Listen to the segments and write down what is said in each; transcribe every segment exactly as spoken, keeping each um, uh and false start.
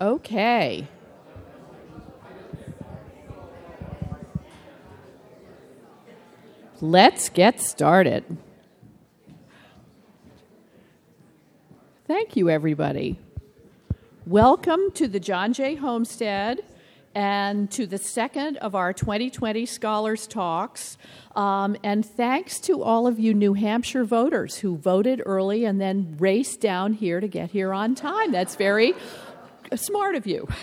Okay. Let's get started. Thank you, everybody. Welcome to the John Jay Homestead and to the second of our twenty twenty Scholars Talks. Um, and thanks to all of you New Hampshire voters who voted early and then raced down here to get here on time. That's very smart of you.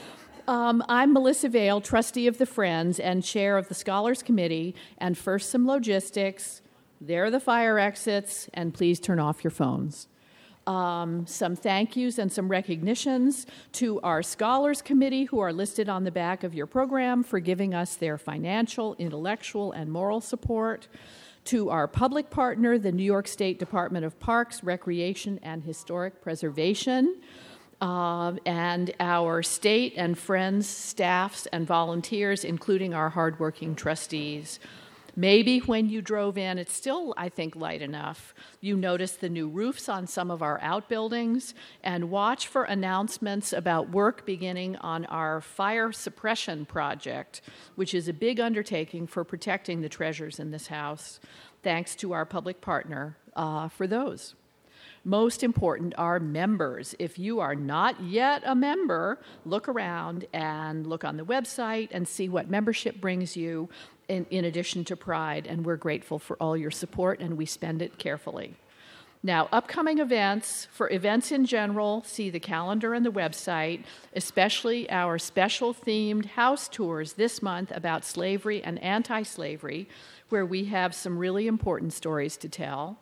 Um, I'm Melissa Vail, trustee of the Friends and chair of the Scholars Committee. And first, some logistics. There are the fire exits, and please turn off your phones. Um, some thank yous and some recognitions to our Scholars Committee, who are listed on the back of your program, for giving us their financial, intellectual, and moral support. To our public partner, the New York State Department of Parks, Recreation, and Historic Preservation. Uh, and our state and friends, staffs, and volunteers, including our hardworking trustees. Maybe when you drove in, it's still, I think, light enough. You noticed the new roofs on some of our outbuildings, and watch for announcements about work beginning on our fire suppression project, which is a big undertaking for protecting the treasures in this house. Thanks to our public partner uh, for those. Most important are members. If you are not yet a member, look around and look on the website and see what membership brings you in, in addition to pride. And we're grateful for all your support, and we spend it carefully. Now, upcoming events. For events in general, see the calendar and the website, especially our special themed house tours this month about slavery and anti-slavery, where we have some really important stories to tell.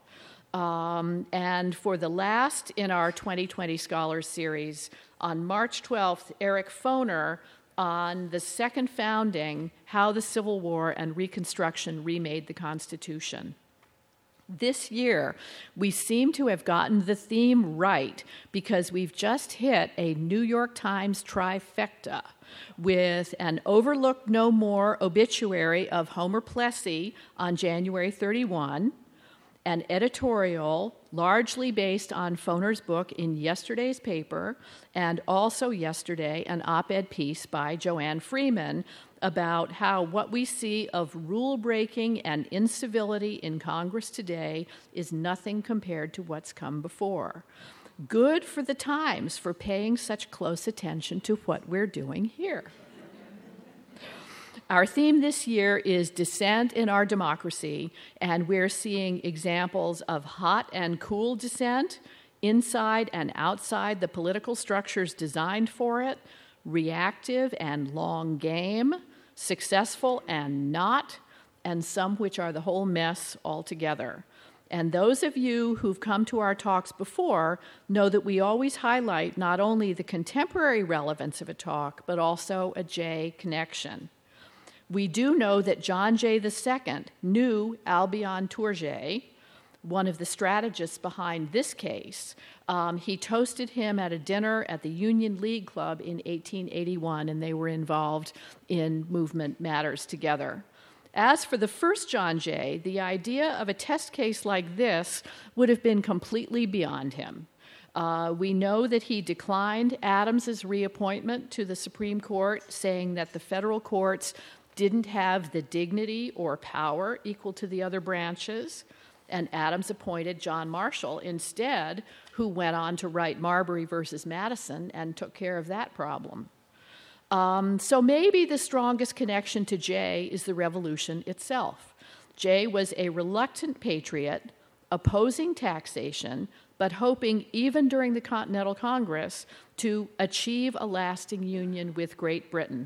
Um, and for the last in our twenty twenty Scholars Series, on March twelfth, Eric Foner on the second founding, How the Civil War and Reconstruction Remade the Constitution. This year, we seem to have gotten the theme right because we've just hit a New York Times trifecta with an overlooked no more obituary of Homer Plessy on January thirty-first, an editorial largely based on Foner's book in yesterday's paper, and also yesterday an op-ed piece by Joanne Freeman about how what we see of rule-breaking and incivility in Congress today is nothing compared to what's come before. Good for the Times for paying such close attention to what we're doing here. Our theme this year is Dissent in Our Democracy, and we're seeing examples of hot and cool dissent inside and outside the political structures designed for it, reactive and long game, successful and not, and some which are the whole mess altogether. And those of you who've come to our talks before know that we always highlight not only the contemporary relevance of a talk, but also a Jay connection. We do know that John Jay the Second knew Albion Tourget, one of the strategists behind this case. Um, he toasted him at a dinner at the Union League Club in eighteen eighty-one, and they were involved in movement matters together. As for the first John Jay, the idea of a test case like this would have been completely beyond him. Uh, we know that he declined Adams's reappointment to the Supreme Court, saying that the federal courts didn't have the dignity or power equal to the other branches, and Adams appointed John Marshall instead, who went on to write Marbury versus Madison and took care of that problem. Um, so maybe the strongest connection to Jay is the revolution itself. Jay was a reluctant patriot, opposing taxation, but hoping, even during the Continental Congress, to achieve a lasting union with Great Britain.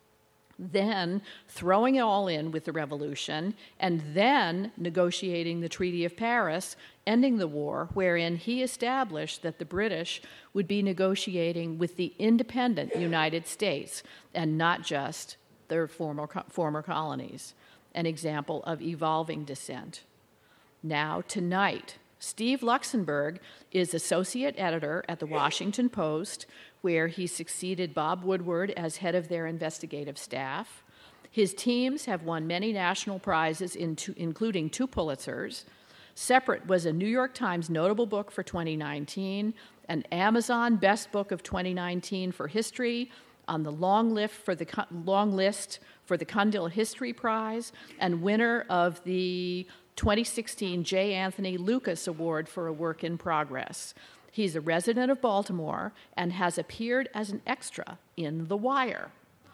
Then throwing it all in with the revolution, and then negotiating the Treaty of Paris, ending the war, wherein he established that the British would be negotiating with the independent United States and not just their former, former colonies, an example of evolving dissent. Now, tonight, Steve Luxenberg is associate editor at the Washington Post, where he succeeded Bob Woodward as head of their investigative staff. His teams have won many national prizes, into, including two Pulitzers. Separate was a New York Times notable book for twenty nineteen, an Amazon Best Book of twenty nineteen for history, on the long list for the long list for the Cundill History Prize, and winner of the twenty sixteen J. Anthony Lucas Award for a Work in Progress. He's a resident of Baltimore and has appeared as an extra in The Wire.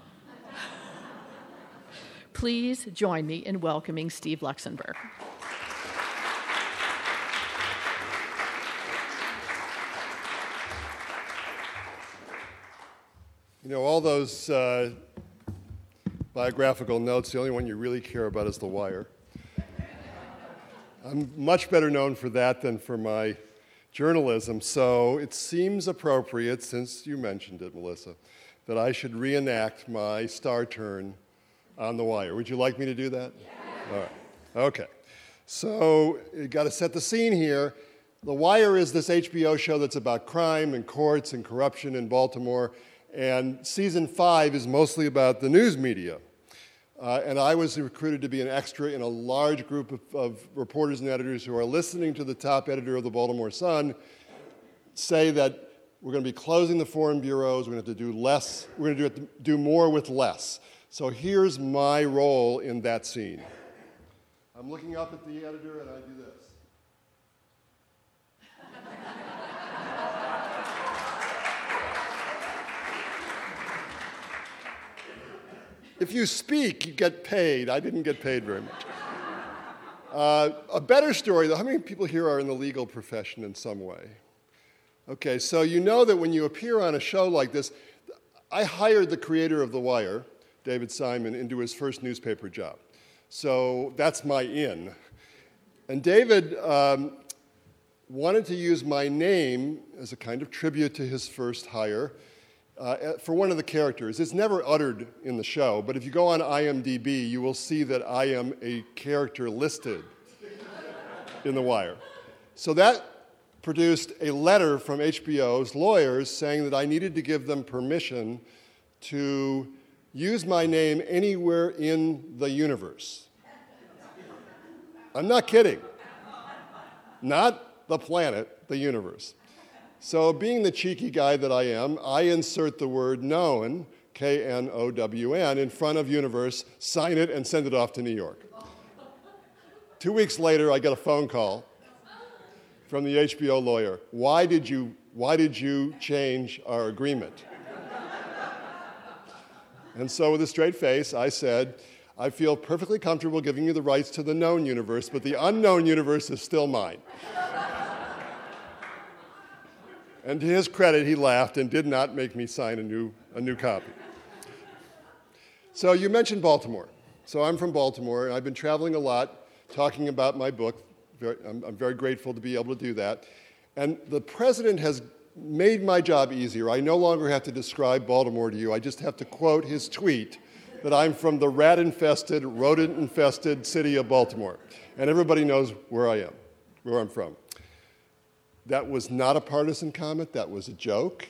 Please join me in welcoming Steve Luxenberg. You know, all those uh, biographical notes, the only one you really care about is The Wire. I'm much better known for that than for my journalism, so it seems appropriate, since you mentioned it, Melissa, that I should reenact my star turn on The Wire. Would you like me to do that? Yeah. All right. Okay. So you got to set the scene here. The Wire is this H B O show that's about crime and courts and corruption in Baltimore, and season five is mostly about the news media. Uh, and I was recruited to be an extra in a large group of, of reporters and editors who are listening to the top editor of the Baltimore Sun say that we're going to be closing the foreign bureaus, we're going to have to do less, we're going to do, do more with less. So here's my role in that scene. I'm looking up at the editor and I do this. If you speak, you get paid. I didn't get paid very much. Uh, a better story, though, how many people here are in the legal profession in some way? Okay, so you know that when you appear on a show like this, I hired the creator of The Wire, David Simon, into his first newspaper job. So that's my in. And David um, wanted to use my name as a kind of tribute to his first hire. Uh, for one of the characters. It's never uttered in the show, but if you go on I M D B, you will see that I am a character listed in The Wire. So that produced a letter from H B O's lawyers saying that I needed to give them permission to use my name anywhere in the universe. I'm not kidding. Not the planet, the universe. So being the cheeky guy that I am, I insert the word known, K N O W N, in front of universe, sign it, and send it off to New York. Two weeks later, I get a phone call from the H B O lawyer. Why did you, why did you change our agreement? And so with a straight face, I said, I feel perfectly comfortable giving you the rights to the known universe, but the unknown universe is still mine. And to his credit, he laughed and did not make me sign a new, a new copy. So you mentioned Baltimore. So I'm from Baltimore, and I've been traveling a lot, talking about my book. Very, I'm, I'm very grateful to be able to do that. And the president has made my job easier. I no longer have to describe Baltimore to you. I just have to quote his tweet that I'm from the rat-infested, rodent-infested city of Baltimore. And everybody knows where I am, where I'm from. That was not a partisan comment. That was a joke.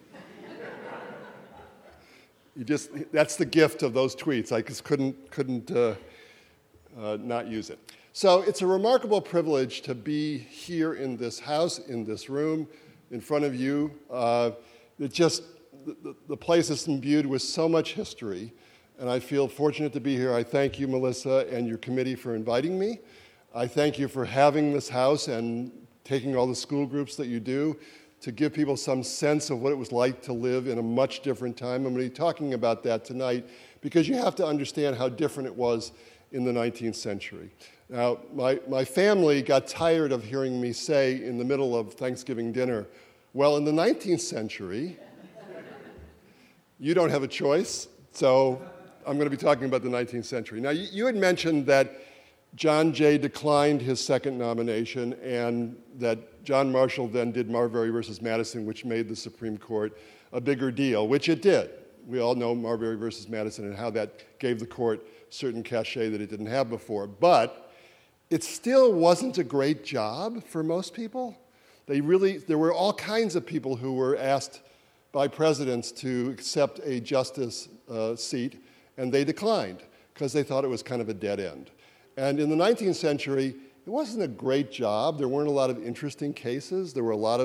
You just, that's the gift of those tweets. I just couldn't, couldn't uh, uh, not use it. So it's a remarkable privilege to be here in this house, in this room, in front of you. Uh, it just, the, the place is imbued with so much history, and I feel fortunate to be here. I thank you, Melissa, and your committee for inviting me. I thank you for having this house and taking all the school groups that you do to give people some sense of what it was like to live in a much different time. I'm going to be talking about that tonight because you have to understand how different it was in the nineteenth century. Now, my, my family got tired of hearing me say in the middle of Thanksgiving dinner, well, in the nineteenth century, you don't have a choice, so I'm going to be talking about the nineteenth century. Now, you, you had mentioned that John Jay declined his second nomination, and that John Marshall then did Marbury versus Madison, which made the Supreme Court a bigger deal, which it did. We all know Marbury versus Madison and how that gave the court certain cachet that it didn't have before. But it still wasn't a great job for most people. They really, there were all kinds of people who were asked by presidents to accept a justice uh, seat, and they declined because they thought it was kind of a dead end. And in the nineteenth century, it wasn't a great job. There weren't a lot of interesting cases. There were a lot of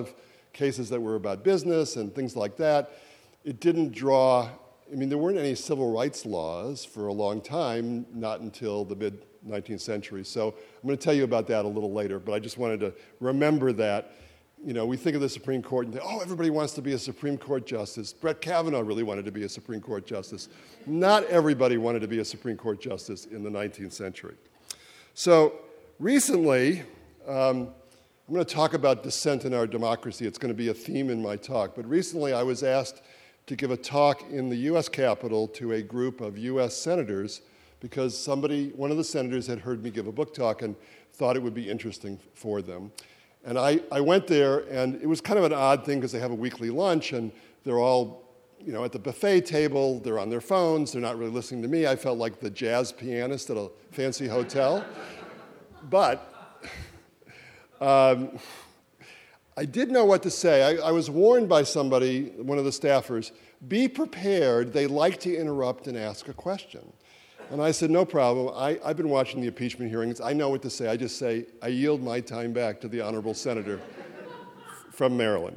cases that were about business and things like that. It didn't draw, I mean, there weren't any civil rights laws for a long time, not until the mid-nineteenth century. So I'm going to tell you about that a little later, but I just wanted to remember that. You know, we think of the Supreme Court and think, oh, everybody wants to be a Supreme Court justice. Brett Kavanaugh really wanted to be a Supreme Court justice. Not everybody wanted to be a Supreme Court justice in the nineteenth century. So recently, um, I'm going to talk about dissent in our democracy. It's going to be a theme in my talk. But recently I was asked to give a talk in the U S Capitol to a group of U S senators because somebody, one of the senators had heard me give a book talk and thought it would be interesting for them. And I, I went there, and it was kind of an odd thing because they have a weekly lunch, and they're all, you know, at the buffet table. They're on their phones. They're not really listening to me. I felt like the jazz pianist at a fancy hotel. But um, I did know what to say. I, I was warned by somebody, one of the staffers, be prepared. They like to interrupt and ask a question. And I said, no problem. I, I've been watching the impeachment hearings. I know what to say. I just say, I yield my time back to the honorable senator from Maryland.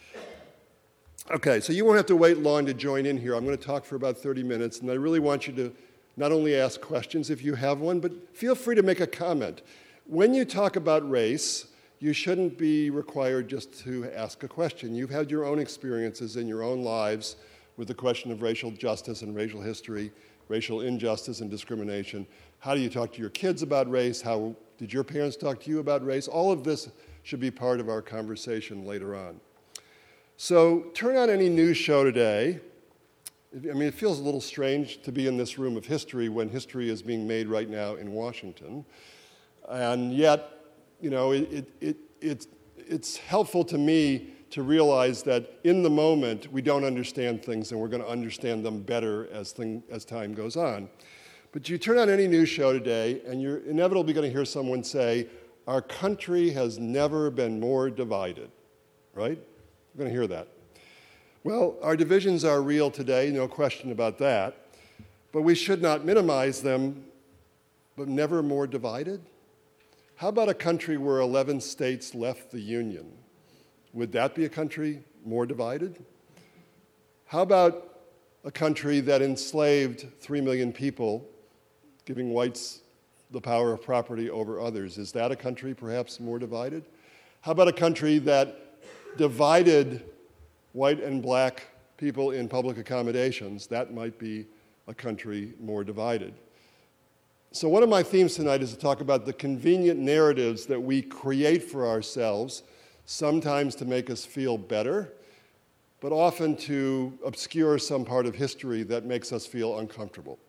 Okay, so you won't have to wait long to join in here. I'm going to talk for about thirty minutes, and I really want you to not only ask questions if you have one, but feel free to make a comment. When you talk about race, you shouldn't be required just to ask a question. You've had your own experiences in your own lives with the question of racial justice and racial history, racial injustice and discrimination. How do you talk to your kids about race? How did your parents talk to you about race? All of this should be part of our conversation later on. So turn on any news show today. I mean, it feels a little strange to be in this room of history when history is being made right now in Washington. And yet, you know, it, it, it, it's, it's helpful to me to realize that in the moment we don't understand things, and we're going to understand them better as, thing, as time goes on. But you turn on any news show today, and you're inevitably going to hear someone say, our country has never been more divided, right? You're going to hear that. Well, our divisions are real today, no question about that, but we should not minimize them, but never more divided? How about a country where eleven states left the Union? Would that be a country more divided? How about a country that enslaved three million people, giving whites the power of property over others? Is that a country perhaps more divided? How about a country that divided white and black people in public accommodations? That might be a country more divided. So one of my themes tonight is to talk about the convenient narratives that we create for ourselves, sometimes to make us feel better, but often to obscure some part of history that makes us feel uncomfortable.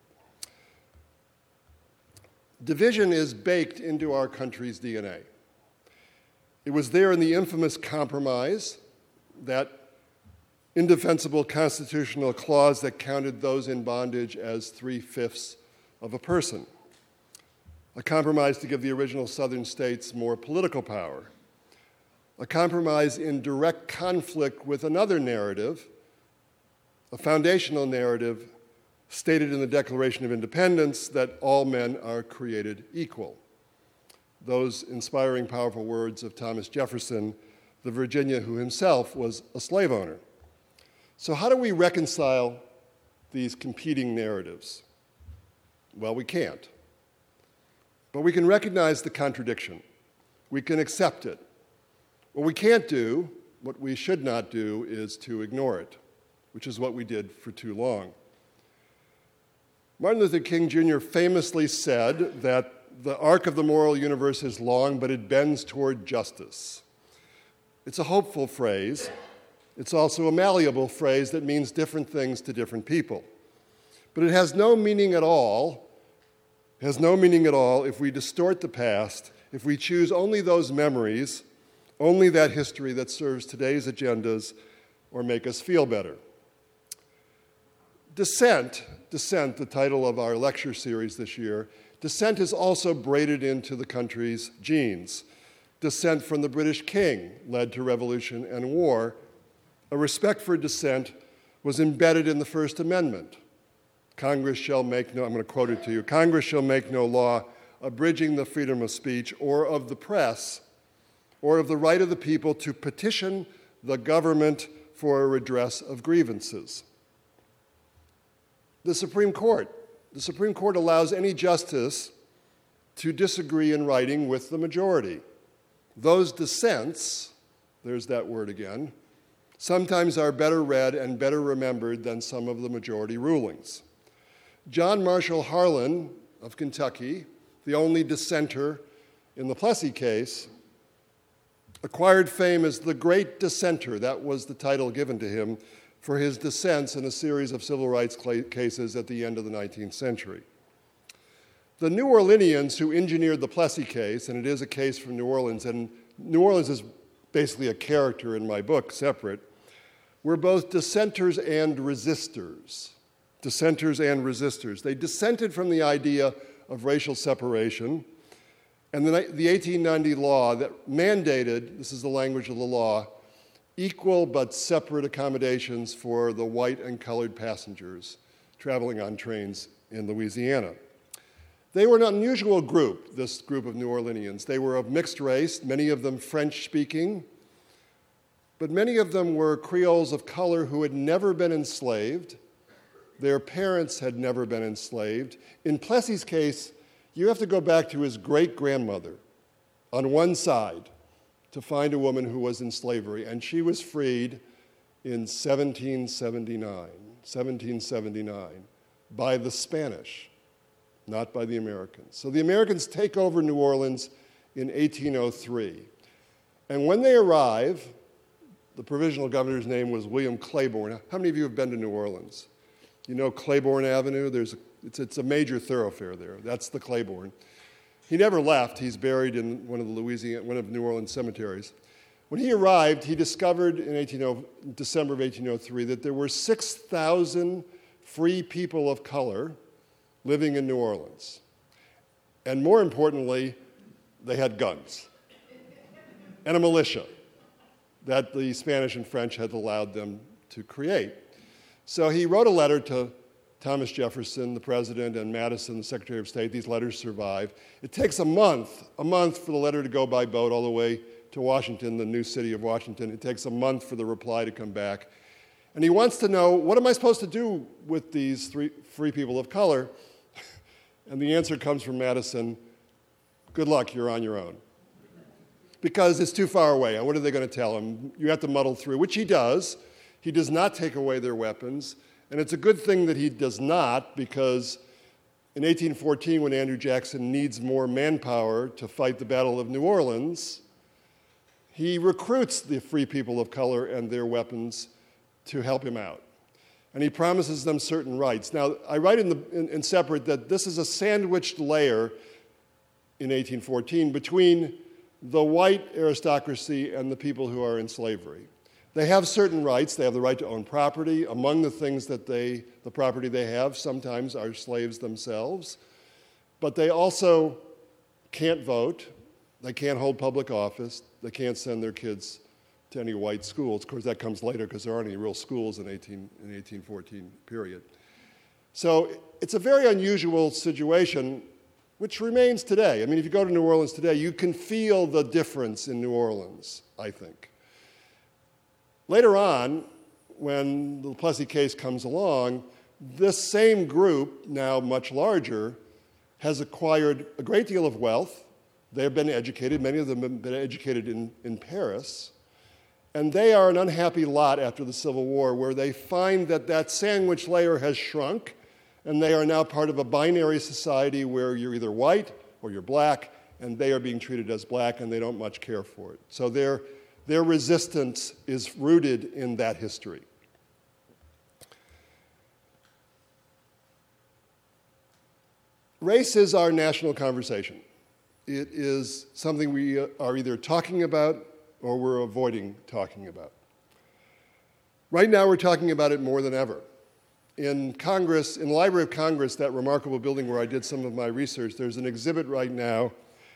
Division is baked into our country's D N A. It was there in the infamous Compromise, that indefensible constitutional clause that counted those in bondage as three-fifths of a person. A compromise to give the original Southern states more political power. A compromise in direct conflict with another narrative, a foundational narrative stated in the Declaration of Independence that all men are created equal. Those inspiring, powerful words of Thomas Jefferson, the Virginian who himself was a slave owner. So how do we reconcile these competing narratives? Well, we can't. But we can recognize the contradiction. We can accept it. What we can't do, what we should not do, is to ignore it, which is what we did for too long. Martin Luther King Junior famously said that the arc of the moral universe is long, but it bends toward justice. It's a hopeful phrase. It's also a malleable phrase that means different things to different people. But it has no meaning at all, it has no meaning at all if we distort the past, if we choose only those memories, only that history that serves today's agendas or make us feel better. Dissent, Dissent, the title of our lecture series this year, dissent is also braided into the country's genes. Dissent from the British king led to revolution and war. A respect for dissent was embedded in the First Amendment. Congress shall make no, I'm going to quote it to you, Congress shall make no law abridging the freedom of speech or of the press or of the right of the people to petition the government for a redress of grievances. The Supreme Court. The Supreme Court allows any justice to disagree in writing with the majority. Those dissents, there's that word again, sometimes are better read and better remembered than some of the majority rulings. John Marshall Harlan of Kentucky, the only dissenter in the Plessy case, acquired fame as the Great Dissenter. That was the title given to him for his dissents in a series of civil rights cases at the end of the nineteenth century. The New Orleanians who engineered the Plessy case, and it is a case from New Orleans, and New Orleans is basically a character in my book, separate, were both dissenters and resistors. Dissenters and resistors. They dissented from the idea of racial separation, and the, the eighteen ninety law that mandated, this is the language of the law, equal but separate accommodations for the white and colored passengers traveling on trains in Louisiana. They were an unusual group, this group of New Orleanians. They were of mixed race, many of them French-speaking, but many of them were Creoles of color who had never been enslaved. Their parents had never been enslaved. In Plessy's case, you have to go back to his great-grandmother on one side to find a woman who was in slavery, and she was freed in seventeen seventy-nine, seventeen seventy-nine, by the Spanish, not by the Americans. So the Americans take over New Orleans in eighteen oh three. And when they arrive, the provisional governor's name was William Claiborne. How many of you have been to New Orleans? You know Claiborne Avenue? There's a, it's, it's a major thoroughfare there. That's the Claiborne. He never left. He's buried in one of the Louisiana, one of New Orleans cemeteries. When he arrived, he discovered in eighteen, December of eighteen oh three that there were six thousand free people of color living in New Orleans. And more importantly, they had guns and a militia that the Spanish and French had allowed them to create. So he wrote a letter to Thomas Jefferson, the president, and Madison, the Secretary of State. These letters survive. It takes a month, a month for the letter to go by boat all the way to Washington, the new city of Washington. It takes a month for the reply to come back. And he wants to know, what am I supposed to do with these three free people of color? And the answer comes from Madison, good luck, you're on your own. Because it's too far away. And what are they going to tell him? You have to muddle through, which he does. He does not take away their weapons. And it's a good thing that he does not, because in eighteen fourteen, when Andrew Jackson needs more manpower to fight the Battle of New Orleans, he recruits the free people of color and their weapons to help him out. And he promises them certain rights. Now, I write in, the, in, in separate that this is a sandwiched layer in eighteen fourteen between the white aristocracy and the people who are in slavery. They have certain rights. They have the right to own property. Among the things that they, the property they have, sometimes are slaves themselves. But they also can't vote. They can't hold public office. They can't send their kids to any white schools. Of course, that comes later because there aren't any real schools in eighteen, in eighteen fourteen period. So it's a very unusual situation, which remains today. I mean, if you go to New Orleans today, you can feel the difference in New Orleans, I think. Later on, when the Plessy case comes along, this same group, now much larger, has acquired a great deal of wealth. They have been educated. Many of them have been educated in, in Paris. And they are an unhappy lot after the Civil War, where they find that that sandwich layer has shrunk, and they are now part of a binary society where you're either white or you're black, and they are being treated as black, and they don't much care for it. So they're Their resistance is rooted in that history. Race is our national conversation. It is something we are either talking about or we're avoiding talking about. Right now, we're talking about it more than ever. In Congress, in the Library of Congress, that remarkable building where I did some of my research, there's an exhibit right now,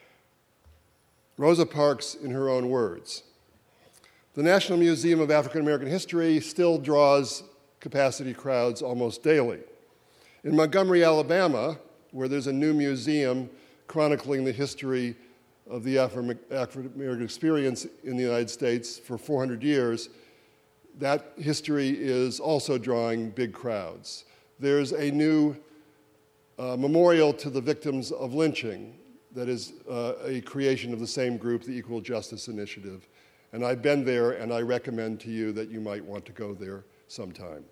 Rosa Parks in her own words. The National Museum of African American History still draws capacity crowds almost daily. In Montgomery, Alabama, where there's a new museum chronicling the history of the African-American experience in the United States for four hundred years, that history is also drawing big crowds. There's a new uh, memorial to the victims of lynching that is uh, a creation of the same group, the Equal Justice Initiative. And I've been there, and I recommend to you that you might want to go there sometime.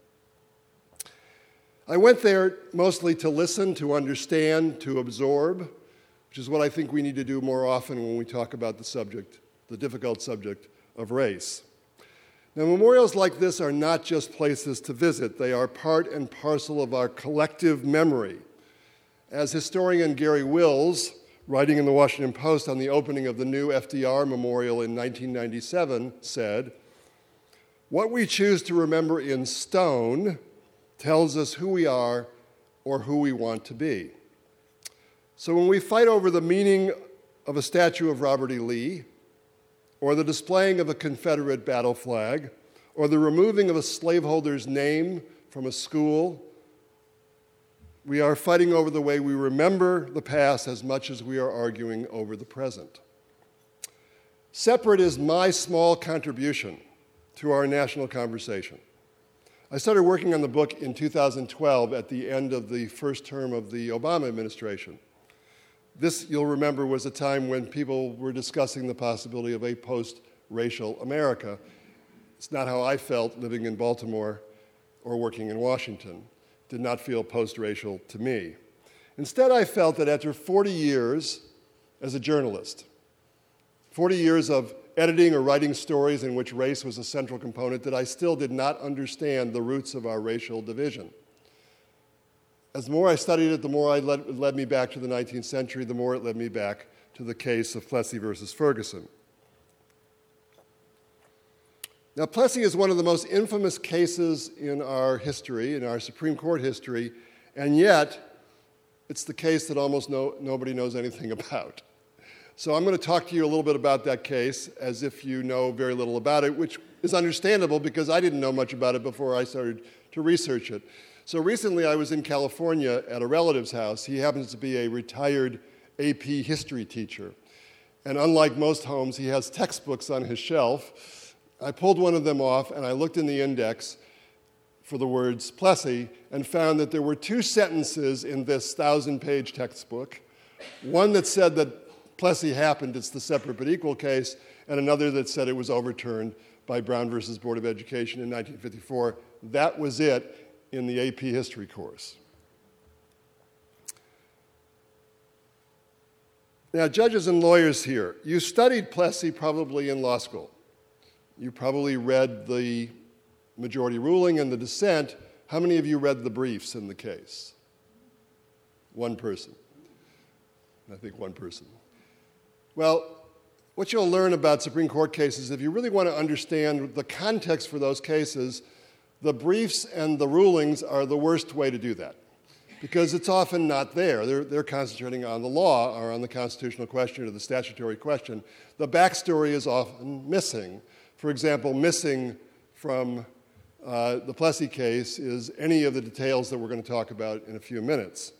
I went there mostly to listen, to understand, to absorb, which is what I think we need to do more often when we talk about the subject, the difficult subject of race. Now, memorials like this are not just places to visit. They are part and parcel of our collective memory. As historian Gary Wills, writing in the Washington Post on the opening of the new F D R Memorial in nineteen ninety-seven, said, "What we choose to remember in stone tells us who we are or who we want to be." So when we fight over the meaning of a statue of Robert E. Lee, or the displaying of a Confederate battle flag, or the removing of a slaveholder's name from a school, we are fighting over the way we remember the past as much as we are arguing over the present. Separate is my small contribution to our national conversation. I started working on the book in two thousand twelve at the end of the first term of the Obama administration. This, you'll remember, was a time when people were discussing the possibility of a post-racial America. It's not how I felt living in Baltimore or working in Washington. Did not feel post-racial to me. Instead, I felt that after forty years as a journalist, forty years of editing or writing stories in which race was a central component, that I still did not understand the roots of our racial division. As the more I studied it, the more it led, it led me back to the nineteenth century, the more it led me back to the case of Plessy versus Ferguson. Now, Plessy is one of the most infamous cases in our history, in our Supreme Court history, and yet it's the case that almost no, nobody knows anything about. So I'm going to talk to you a little bit about that case as if you know very little about it, which is understandable because I didn't know much about it before I started to research it. So recently I was in California at a relative's house. He happens to be a retired A P history teacher. And unlike most homes, he has textbooks on his shelf. I pulled one of them off and I looked in the index for the words Plessy and found that there were two sentences in this thousand-page textbook. One that said that Plessy happened, it's the separate but equal case, and another that said it was overturned by Brown versus Board of Education in nineteen fifty-four. That was it in the A P history course. Now, judges and lawyers here, you studied Plessy probably in law school. You probably read the majority ruling and the dissent. How many of you read the briefs in the case? One person. I think one person. Well, what you'll learn about Supreme Court cases, if you really want to understand the context for those cases, the briefs and the rulings are the worst way to do that because it's often not there. They're, they're concentrating on the law or on the constitutional question or the statutory question. The backstory is often missing. For example, missing from uh, the Plessy case is any of the details that we're going to talk about in a few minutes.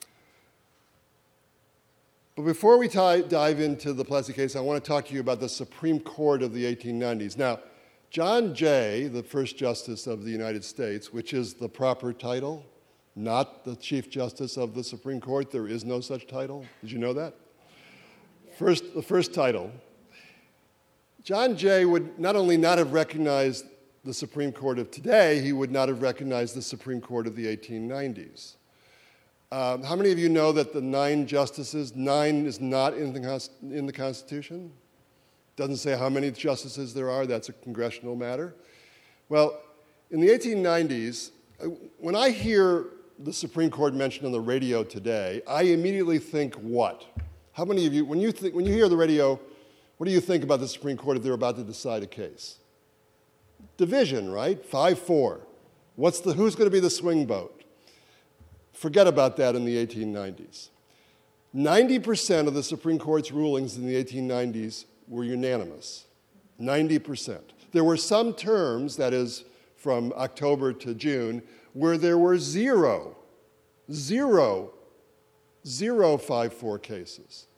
But before we t- dive into the Plessy case, I want to talk to you about the Supreme Court of the eighteen nineties. Now, John Jay, the first Justice of the United States, which is the proper title, not the Chief Justice of the Supreme Court. There is no such title. Did you know that? Yeah. First, the first title. John Jay would not only not have recognized the Supreme Court of today, he would not have recognized the Supreme Court of the eighteen nineties. Um, how many of you know that the nine justices, nine is not in the, in the Constitution? Doesn't say how many justices there are. That's a congressional matter. Well, in the eighteen nineties, when I hear the Supreme Court mentioned on the radio today, I immediately think what? How many of you, when you, think, when you hear the radio, what do you think about the Supreme Court if they're about to decide a case? Division, right? five four. What's the, who's going to be the swing vote? Forget about that in the eighteen nineties. ninety percent of the Supreme Court's rulings in the eighteen nineties were unanimous. ninety percent. There were some terms, that is, from October to June, where there were zero, zero, zero five four cases.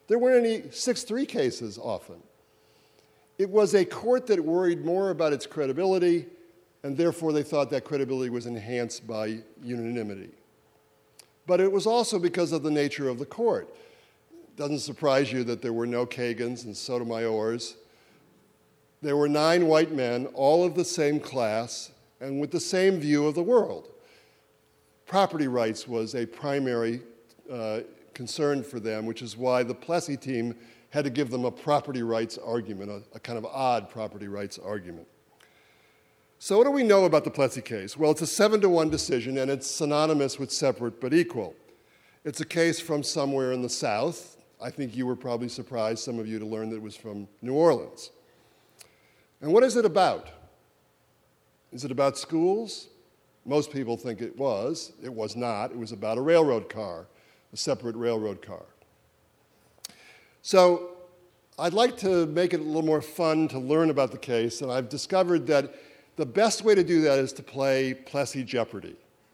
There weren't any six three cases often. It was a court that worried more about its credibility, and therefore they thought that credibility was enhanced by unanimity. But it was also because of the nature of the court. It doesn't surprise you that there were no Kagans and Sotomayors. There were nine white men, all of the same class, and with the same view of the world. Property rights was a primary uh, concern for them, which is why the Plessy team had to give them a property rights argument, a, a kind of odd property rights argument. So what do we know about the Plessy case? Well, it's a seven to one decision, and it's synonymous with separate but equal. It's a case from somewhere in the South. I think you were probably surprised, some of you, to learn that it was from New Orleans. And what is it about? Is it about schools? Most people think it was. It was not. It was about a railroad car, a separate railroad car. So I'd like to make it a little more fun to learn about the case, and I've discovered that the best way to do that is to play Plessy Jeopardy.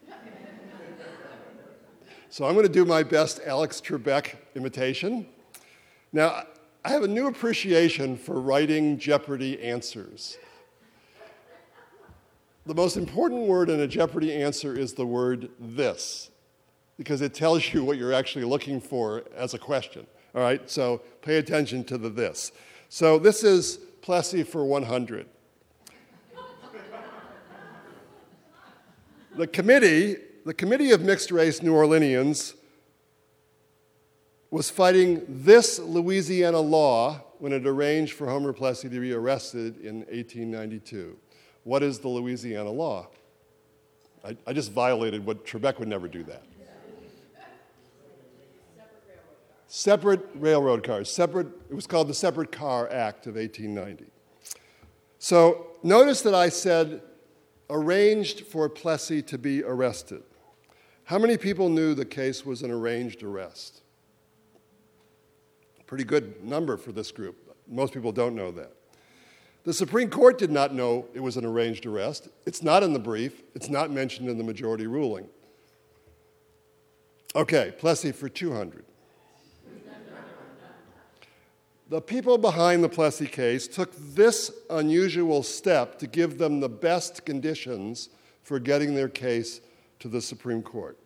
So I'm going to do my best Alex Trebek imitation. Now, I have a new appreciation for writing Jeopardy answers. The most important word in a Jeopardy answer is the word "this," because it tells you what you're actually looking for as a question. All right, so pay attention to the "this." So this is Plessy for one hundred. The committee, the Committee of Mixed Race New Orleanians was fighting this Louisiana law when it arranged for Homer Plessy to be arrested in eighteen ninety-two. What is the Louisiana law? I, I just violated what Trebek would never do that. Separate railroad cars. Separate, it was called the Separate Car Act of eighteen ninety. So notice that I said arranged for Plessy to be arrested. How many people knew the case was an arranged arrest? Pretty good number for this group. Most people don't know that. The Supreme Court did not know it was an arranged arrest. It's not in the brief. It's not mentioned in the majority ruling. Okay, Plessy for two hundred. The people behind the Plessy case took this unusual step to give them the best conditions for getting their case to the Supreme Court.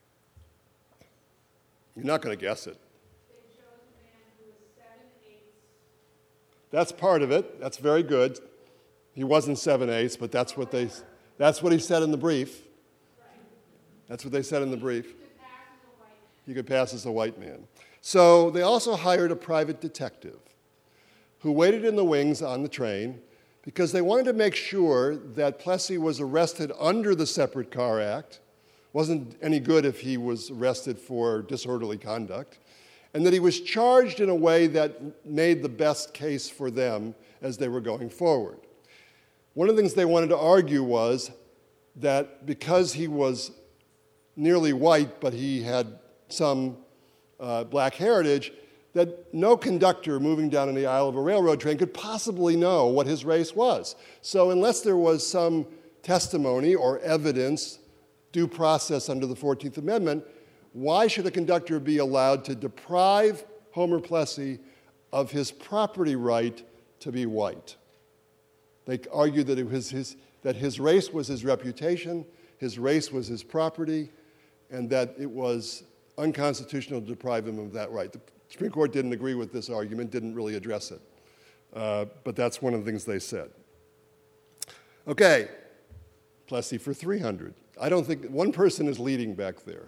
You're not going to guess it. They chose a man who was seven-eighths. That's part of it. That's very good. He wasn't seven-eighths, but that's what they, that's what he said in the brief. That's what they said in the brief. He could pass as a white man. So they also hired a private detective who waited in the wings on the train because they wanted to make sure that Plessy was arrested under the Separate Car Act. Wasn't any good if he was arrested for disorderly conduct, and that he was charged in a way that made the best case for them as they were going forward. One of the things they wanted to argue was that because he was nearly white, but he had some uh, black heritage, that no conductor moving down in the aisle of a railroad train could possibly know what his race was. So unless there was some testimony or evidence, due process under the fourteenth Amendment, why should a conductor be allowed to deprive Homer Plessy of his property right to be white? They argued that, it was his, that his race was his reputation, his race was his property, and that it was unconstitutional to deprive him of that right. The Supreme Court didn't agree with this argument, didn't really address it. Uh, but that's one of the things they said. Okay, Plessy for three hundred. I don't think, one person is leading back there.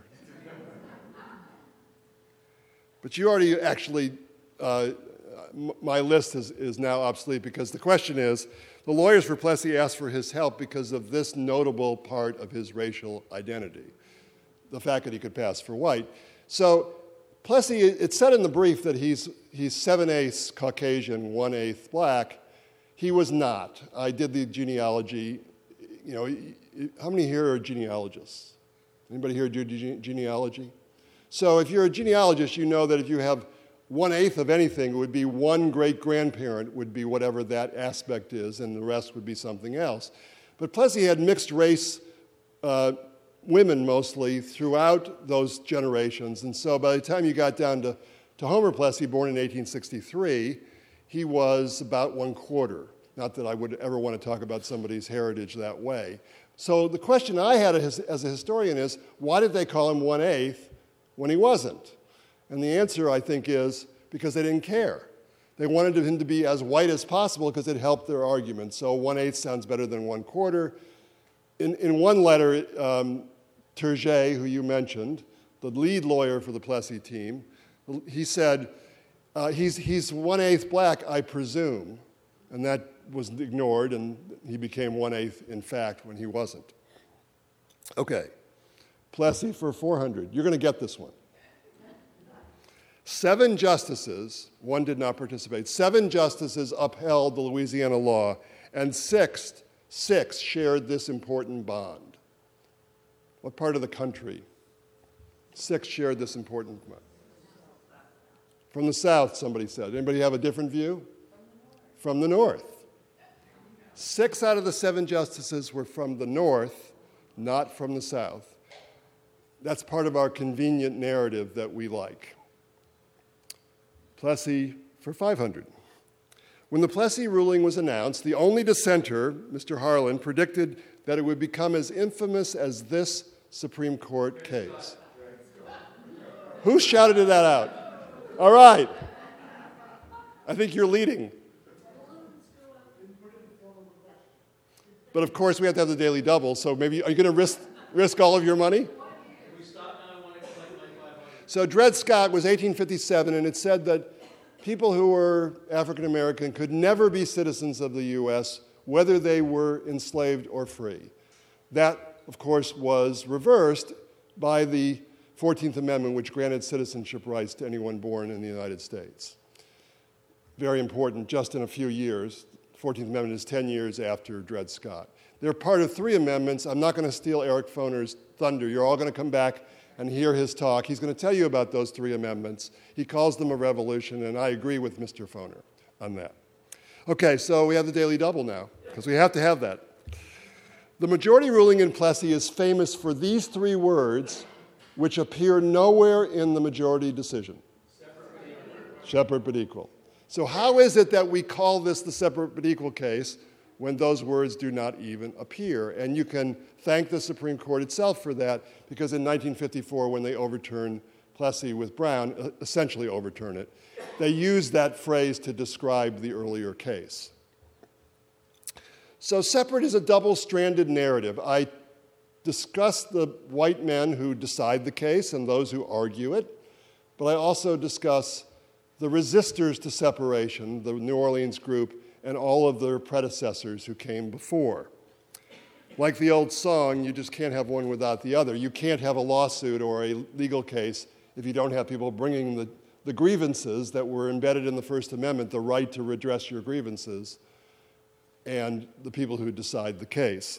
But you already actually, uh, m- my list is, is now obsolete because the question is, the lawyers for Plessy asked for his help because of this notable part of his racial identity, the fact that he could pass for white. So Plessy, it said in the brief that he's, he's seven-eighths Caucasian, one-eighth black. He was not. I did the genealogy. You know, how many here are genealogists? Anybody here do gene- genealogy? So if you're a genealogist, you know that if you have one-eighth of anything, it would be one great-grandparent would be whatever that aspect is, and the rest would be something else. But Plessy had mixed race uh, women mostly throughout those generations, and so by the time you got down to To Homer Plessy, born in eighteen sixty-three, he was about one quarter. Not that I would ever want to talk about somebody's heritage that way. So the question I had as a historian is, why did they call him one-eighth when he wasn't? And the answer, I think, is because they didn't care. They wanted him to be as white as possible because it helped their argument. So one-eighth sounds better than one-quarter. In, in one letter, um, Turget, who you mentioned, the lead lawyer for the Plessy team, he said, uh, he's, he's one-eighth black, I presume. And that was ignored, and he became one-eighth, in fact, when he wasn't. Okay, Plessy for four hundred. You're going to get this one. Seven justices, one did not participate, seven justices upheld the Louisiana law, and six, six shared this important bond. What part of the country? Six shared this important bond. From the South, somebody said. Anybody have a different view? From the North. Six out of the seven justices were from the North, not from the South. That's part of our convenient narrative that we like. Plessy for five hundred. When the Plessy ruling was announced, the only dissenter, Mister Harlan, predicted that it would become as infamous as this Supreme Court case. Who shouted that out? All right. I think you're leading. But of course, we have to have the Daily Double, so maybe, are you going to risk, risk all of your money? We stop now, I want to collect my five hundred. So Dred Scott was eighteen fifty-seven, and it said that people who were African American could never be citizens of the U S, whether they were enslaved or free. That, of course, was reversed by the fourteenth Amendment, which granted citizenship rights to anyone born in the United States. Very important, just in a few years. fourteenth Amendment is ten years after Dred Scott. They're part of three amendments. I'm not going to steal Eric Foner's thunder. You're all going to come back and hear his talk. He's going to tell you about those three amendments. He calls them a revolution, and I agree with Mister Foner on that. Okay, so we have the Daily Double now, because we have to have that. The majority ruling in Plessy is famous for these three words, which appear nowhere in the majority decision. Separate but equal. Separate but equal. So how is it that we call this the separate but equal case when those words do not even appear? And you can thank the Supreme Court itself for that, because in nineteen fifty-four, when they overturned Plessy with Brown, essentially overturn it, they used that phrase to describe the earlier case. So separate is a double-stranded narrative. I discuss the white men who decide the case and those who argue it, but I also discuss the resistors to separation, the New Orleans group, and all of their predecessors who came before. Like the old song, you just can't have one without the other. You can't have a lawsuit or a legal case if you don't have people bringing the, the grievances that were embedded in the First Amendment, the right to redress your grievances, and the people who decide the case.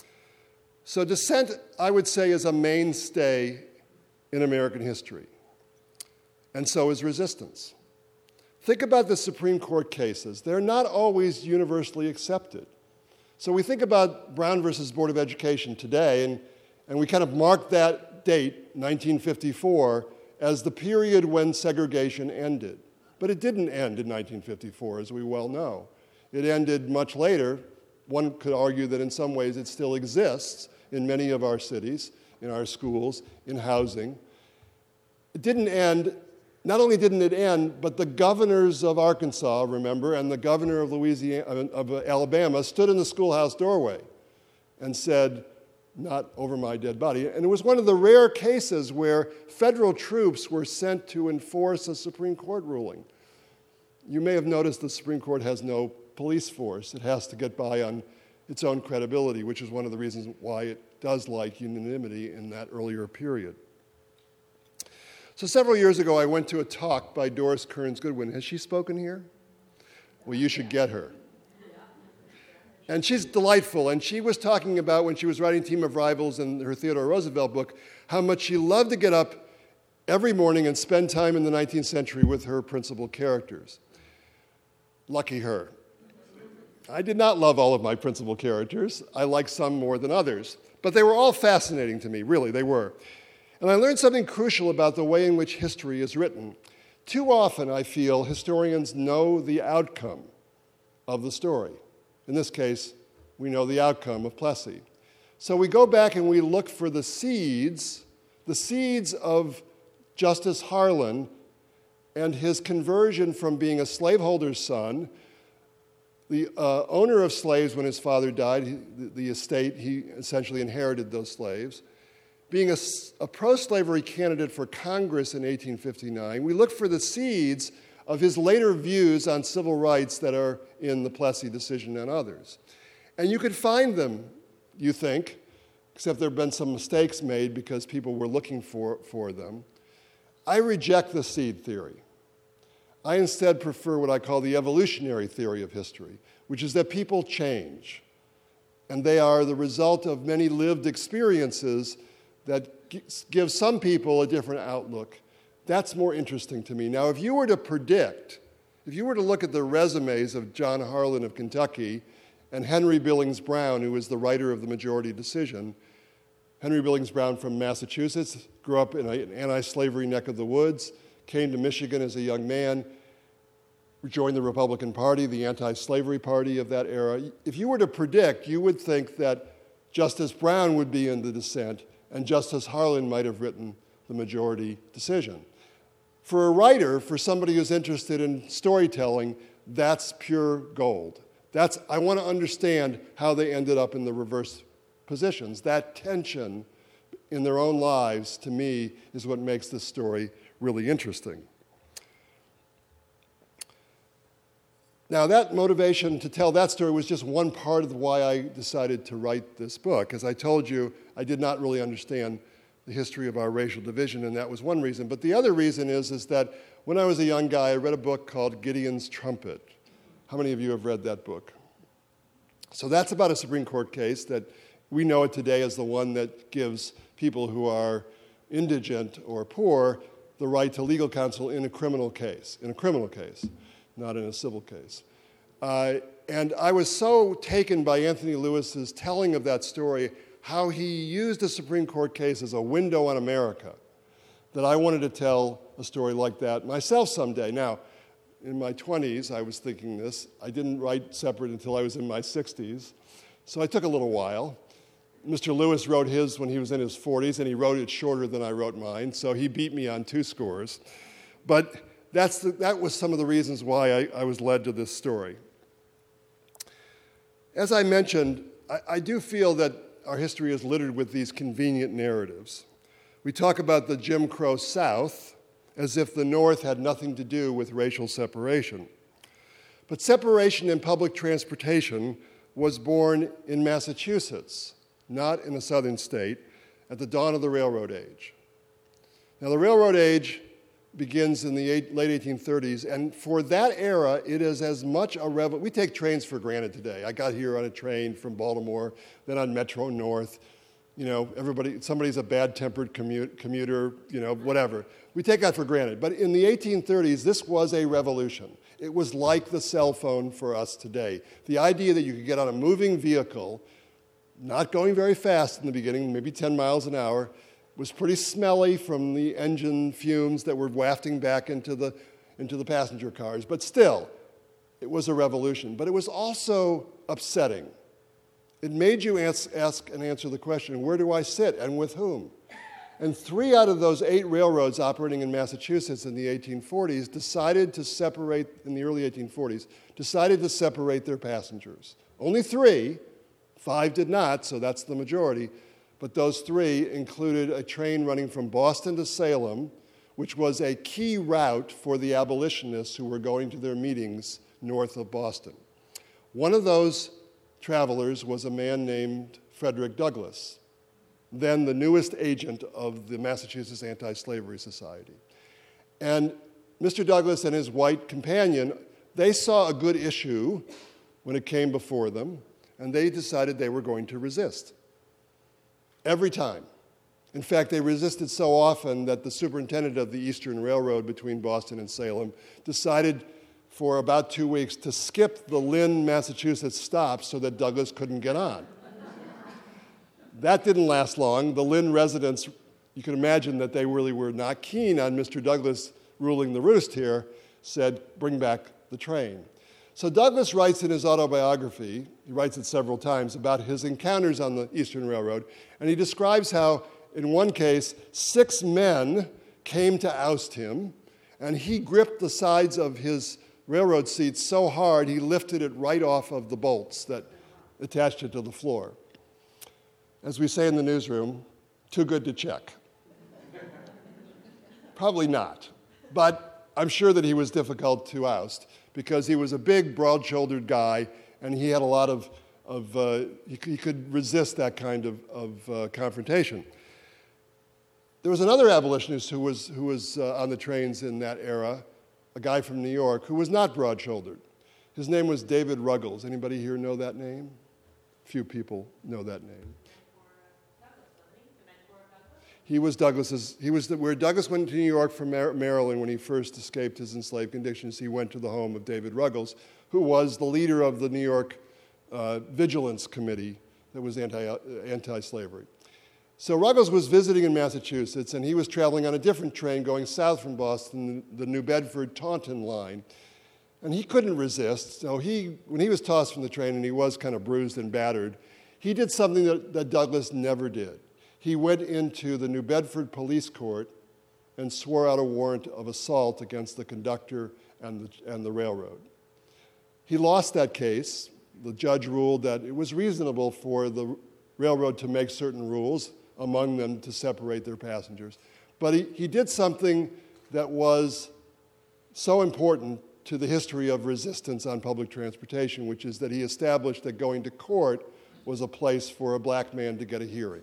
So dissent, I would say, is a mainstay in American history, and so is resistance. Think about the Supreme Court cases. They're not always universally accepted. So we think about Brown versus Board of Education today, and, and we kind of mark that date, nineteen fifty-four, as the period when segregation ended. But it didn't end in nineteen fifty-four, as we well know. It ended much later. One could argue that in some ways it still exists in many of our cities, in our schools, in housing. It didn't end. Not only didn't it end, but the governors of Arkansas, remember, and the governor of Louisiana, of Alabama stood in the schoolhouse doorway and said, "Not over my dead body." And it was one of the rare cases where federal troops were sent to enforce a Supreme Court ruling. You may have noticed the Supreme Court has no police force. It has to get by on its own credibility, which is one of the reasons why it does like unanimity in that earlier period. So several years ago, I went to a talk by Doris Kearns Goodwin. Has she spoken here? Well, you should get her. And she's delightful, and she was talking about, when she was writing Team of Rivals and her Theodore Roosevelt book, how much she loved to get up every morning and spend time in the nineteenth century with her principal characters. Lucky her. I did not love all of my principal characters. I liked some more than others. But they were all fascinating to me, really, they were. And I learned something crucial about the way in which history is written. Too often, I feel, historians know the outcome of the story. In this case, we know the outcome of Plessy. So we go back and we look for the seeds, the seeds of Justice Harlan and his conversion from being a slaveholder's son, the uh, owner of slaves when his father died, he, the, the estate, he essentially inherited those slaves, being a, a pro-slavery candidate for Congress in eighteen fifty-nine. We look for the seeds of his later views on civil rights that are in the Plessy decision and others. And you could find them, you think, except there have been some mistakes made because people were looking for, for them. I reject the seed theory. I instead prefer what I call the evolutionary theory of history, which is that people change, and they are the result of many lived experiences that g- give some people a different outlook. That's more interesting to me. Now, if you were to predict, if you were to look at the resumes of John Harlan of Kentucky and Henry Billings Brown, who is the writer of the majority decision, Henry Billings Brown from Massachusetts, grew up in an anti-slavery neck of the woods, came to Michigan as a young man, joined the Republican Party, the anti-slavery party of that era. If you were to predict, you would think that Justice Brown would be in the dissent and Justice Harlan might have written the majority decision. For a writer, for somebody who's interested in storytelling, that's pure gold. That's, I want to understand how they ended up in the reverse positions. That tension in their own lives, to me, is what makes this story really interesting. Now, that motivation to tell that story was just one part of why I decided to write this book. As I told you, I did not really understand the history of our racial division, and that was one reason. But the other reason is, is that when I was a young guy, I read a book called Gideon's Trumpet. How many of you have read that book? So that's about a Supreme Court case that we know it today as the one that gives people who are indigent or poor the right to legal counsel in a criminal case, in a criminal case, not in a civil case. Uh, and I was so taken by Anthony Lewis's telling of that story, how he used a Supreme Court case as a window on America, that I wanted to tell a story like that myself someday. Now, in my twenties, I was thinking this. I didn't write separate until I was in my sixties, so I took a little while. Mister Lewis wrote his when he was in his forties, and he wrote it shorter than I wrote mine, so he beat me on two scores. But that's the, that was some of the reasons why I, I was led to this story. As I mentioned, I, I do feel that our history is littered with these convenient narratives. We talk about the Jim Crow South as if the North had nothing to do with racial separation. But separation in public transportation was born in Massachusetts, not in a southern state, at the dawn of the railroad age. Now, the railroad age begins in the eight, late eighteen thirties, and for that era, it is as much a revolution. We take trains for granted today. I got here on a train from Baltimore, then on Metro North. You know, everybody, somebody's a bad-tempered commute, commuter, you know, whatever. We take that for granted. But in the eighteen thirties, this was a revolution. It was like the cell phone for us today. The idea that you could get on a moving vehicle, not going very fast in the beginning, maybe ten miles an hour, was pretty smelly from the engine fumes that were wafting back into the, into the passenger cars. But still, it was a revolution. But it was also upsetting. It made you ask, ask and answer the question, where do I sit and with whom? And three out of those eight railroads operating in Massachusetts in the eighteen forties decided to separate, in the early eighteen forties, decided to separate their passengers. Only three, five did not, so that's the majority. But those three included a train running from Boston to Salem, which was a key route for the abolitionists who were going to their meetings north of Boston. One of those travelers was a man named Frederick Douglass, then the newest agent of the Massachusetts Anti-Slavery Society. And Mister Douglass and his white companion, they saw a good issue when it came before them, and they decided they were going to resist. Every time. In fact, they resisted so often that the superintendent of the Eastern Railroad between Boston and Salem decided for about two weeks to skip the Lynn, Massachusetts stop so that Douglass couldn't get on. That didn't last long. The Lynn residents, you can imagine that they really were not keen on Mister Douglass ruling the roost here, said, bring back the train. So Douglas writes in his autobiography, he writes it several times, about his encounters on the Eastern Railroad, and he describes how, in one case, six men came to oust him, and he gripped the sides of his railroad seat so hard he lifted it right off of the bolts that attached it to the floor. As we say in the newsroom, too good to check. Probably not, but I'm sure that he was difficult to oust because he was a big, broad-shouldered guy, and he had a lot of, of uh, he, he could resist that kind of, of uh, confrontation. There was another abolitionist who was, who was uh, on the trains in that era, a guy from New York, who was not broad-shouldered. His name was David Ruggles. Anybody here know that name? Few people know that name. He was Douglas's, he was the, where Douglas went to New York from Maryland when he first escaped his enslaved conditions, he went to the home of David Ruggles, who was the leader of the New York uh, Vigilance Committee that was anti, uh, anti-slavery. So Ruggles was visiting in Massachusetts, and he was traveling on a different train going south from Boston, the New Bedford-Taunton line. And he couldn't resist, so he, when he was tossed from the train, and he was kind of bruised and battered, he did something that, that Douglas never did. He went into the New Bedford Police Court and swore out a warrant of assault against the conductor and the, and the railroad. He lost that case. The judge ruled that it was reasonable for the railroad to make certain rules, among them to separate their passengers. But he, he did something that was so important to the history of resistance on public transportation, which is that he established that going to court was a place for a black man to get a hearing.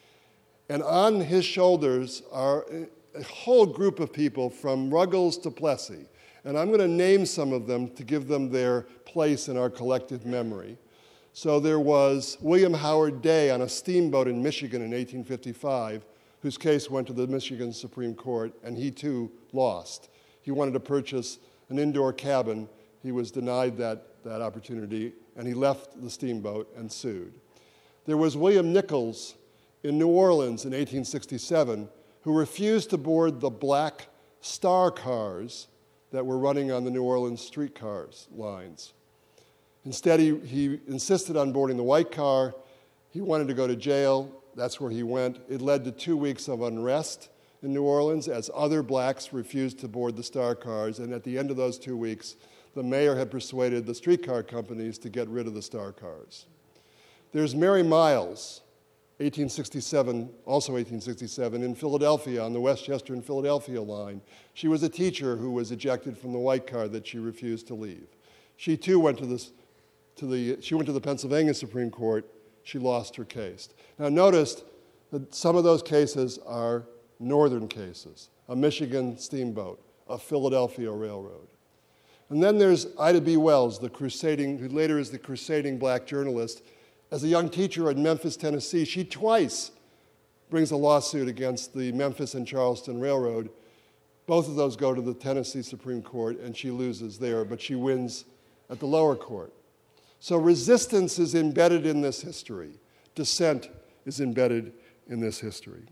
And on his shoulders are a whole group of people from Ruggles to Plessy. And I'm going to name some of them to give them their place in our collective memory. So there was William Howard Day on a steamboat in Michigan in eighteen fifty-five, whose case went to the Michigan Supreme Court, and he too lost. He wanted to purchase an indoor cabin. He was denied that, that opportunity, and he left the steamboat and sued. There was William Nichols in New Orleans in eighteen sixty-seven, who refused to board the black star cars that were running on the New Orleans streetcars lines. Instead, he, he insisted on boarding the white car. He wanted to go to jail. That's where he went. It led to two weeks of unrest in New Orleans as other blacks refused to board the star cars. And at the end of those two weeks, the mayor had persuaded the streetcar companies to get rid of the star cars. There's Mary Miles, eighteen sixty-seven, also eighteen sixty-seven, in Philadelphia on the Westchester and Philadelphia line. She was a teacher who was ejected from the white car that she refused to leave. She too went to this, to the, she went to the Pennsylvania Supreme Court. She lost her case. Now notice that some of those cases are northern cases, a Michigan steamboat, a Philadelphia railroad. And then there's Ida B. Wells, the crusading, who later is the crusading black journalist. As a young teacher in Memphis, Tennessee, she twice brings a lawsuit against the Memphis and Charleston Railroad. Both of those go to the Tennessee Supreme Court, and she loses there, but she wins at the lower court. So resistance is embedded in this history. Dissent is embedded in this history.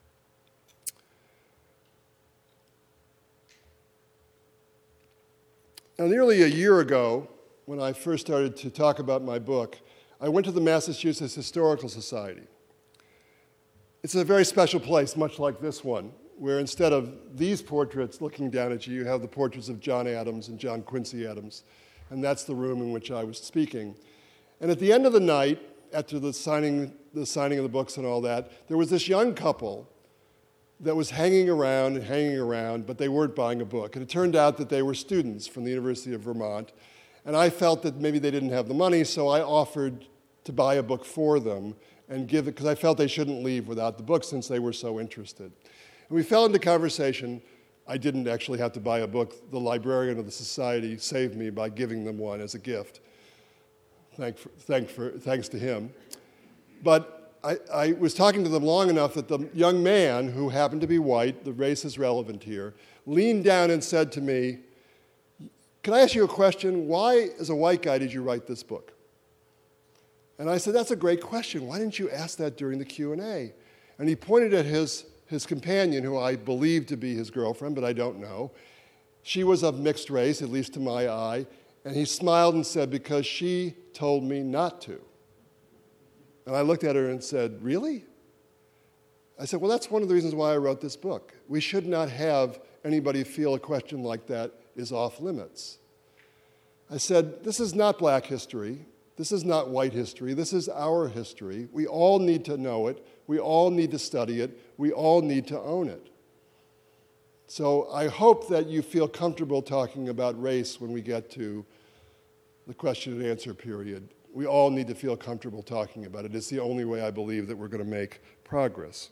Now, nearly a year ago, when I first started to talk about my book, I went to the Massachusetts Historical Society. It's a very special place, much like this one, where instead of these portraits looking down at you, you have the portraits of John Adams and John Quincy Adams. And that's the room in which I was speaking. And at the end of the night, after the signing, the signing of the books and all that, there was this young couple that was hanging around and hanging around, but they weren't buying a book. And it turned out that they were students from the University of Vermont. And I felt that maybe they didn't have the money, so I offered to buy a book for them and give it, because I felt they shouldn't leave without the book since they were so interested. And we fell into conversation. I didn't actually have to buy a book. The librarian of the society saved me by giving them one as a gift. Thank for, thank for, thanks to him. But I, I was talking to them long enough that the young man, who happened to be white, the race is relevant here, leaned down and said to me, "Can I ask you a question? Why, as a white guy, did you write this book?" And I said, "That's a great question. Why didn't you ask that during the Q and A?" And he pointed at his, his companion, who I believe to be his girlfriend, but I don't know. She was of mixed race, at least to my eye, and he smiled and said, because she told me not to. And I looked at her and said, really? I said, well, that's one of the reasons why I wrote this book. We should not have anybody feel a question like that is off limits. I said, this is not black history. This is not white history. This is our history. We all need to know it. We all need to study it. We all need to own it. So I hope that you feel comfortable talking about race when we get to the question and answer period. We all need to feel comfortable talking about it. It's the only way I believe that we're going to make progress.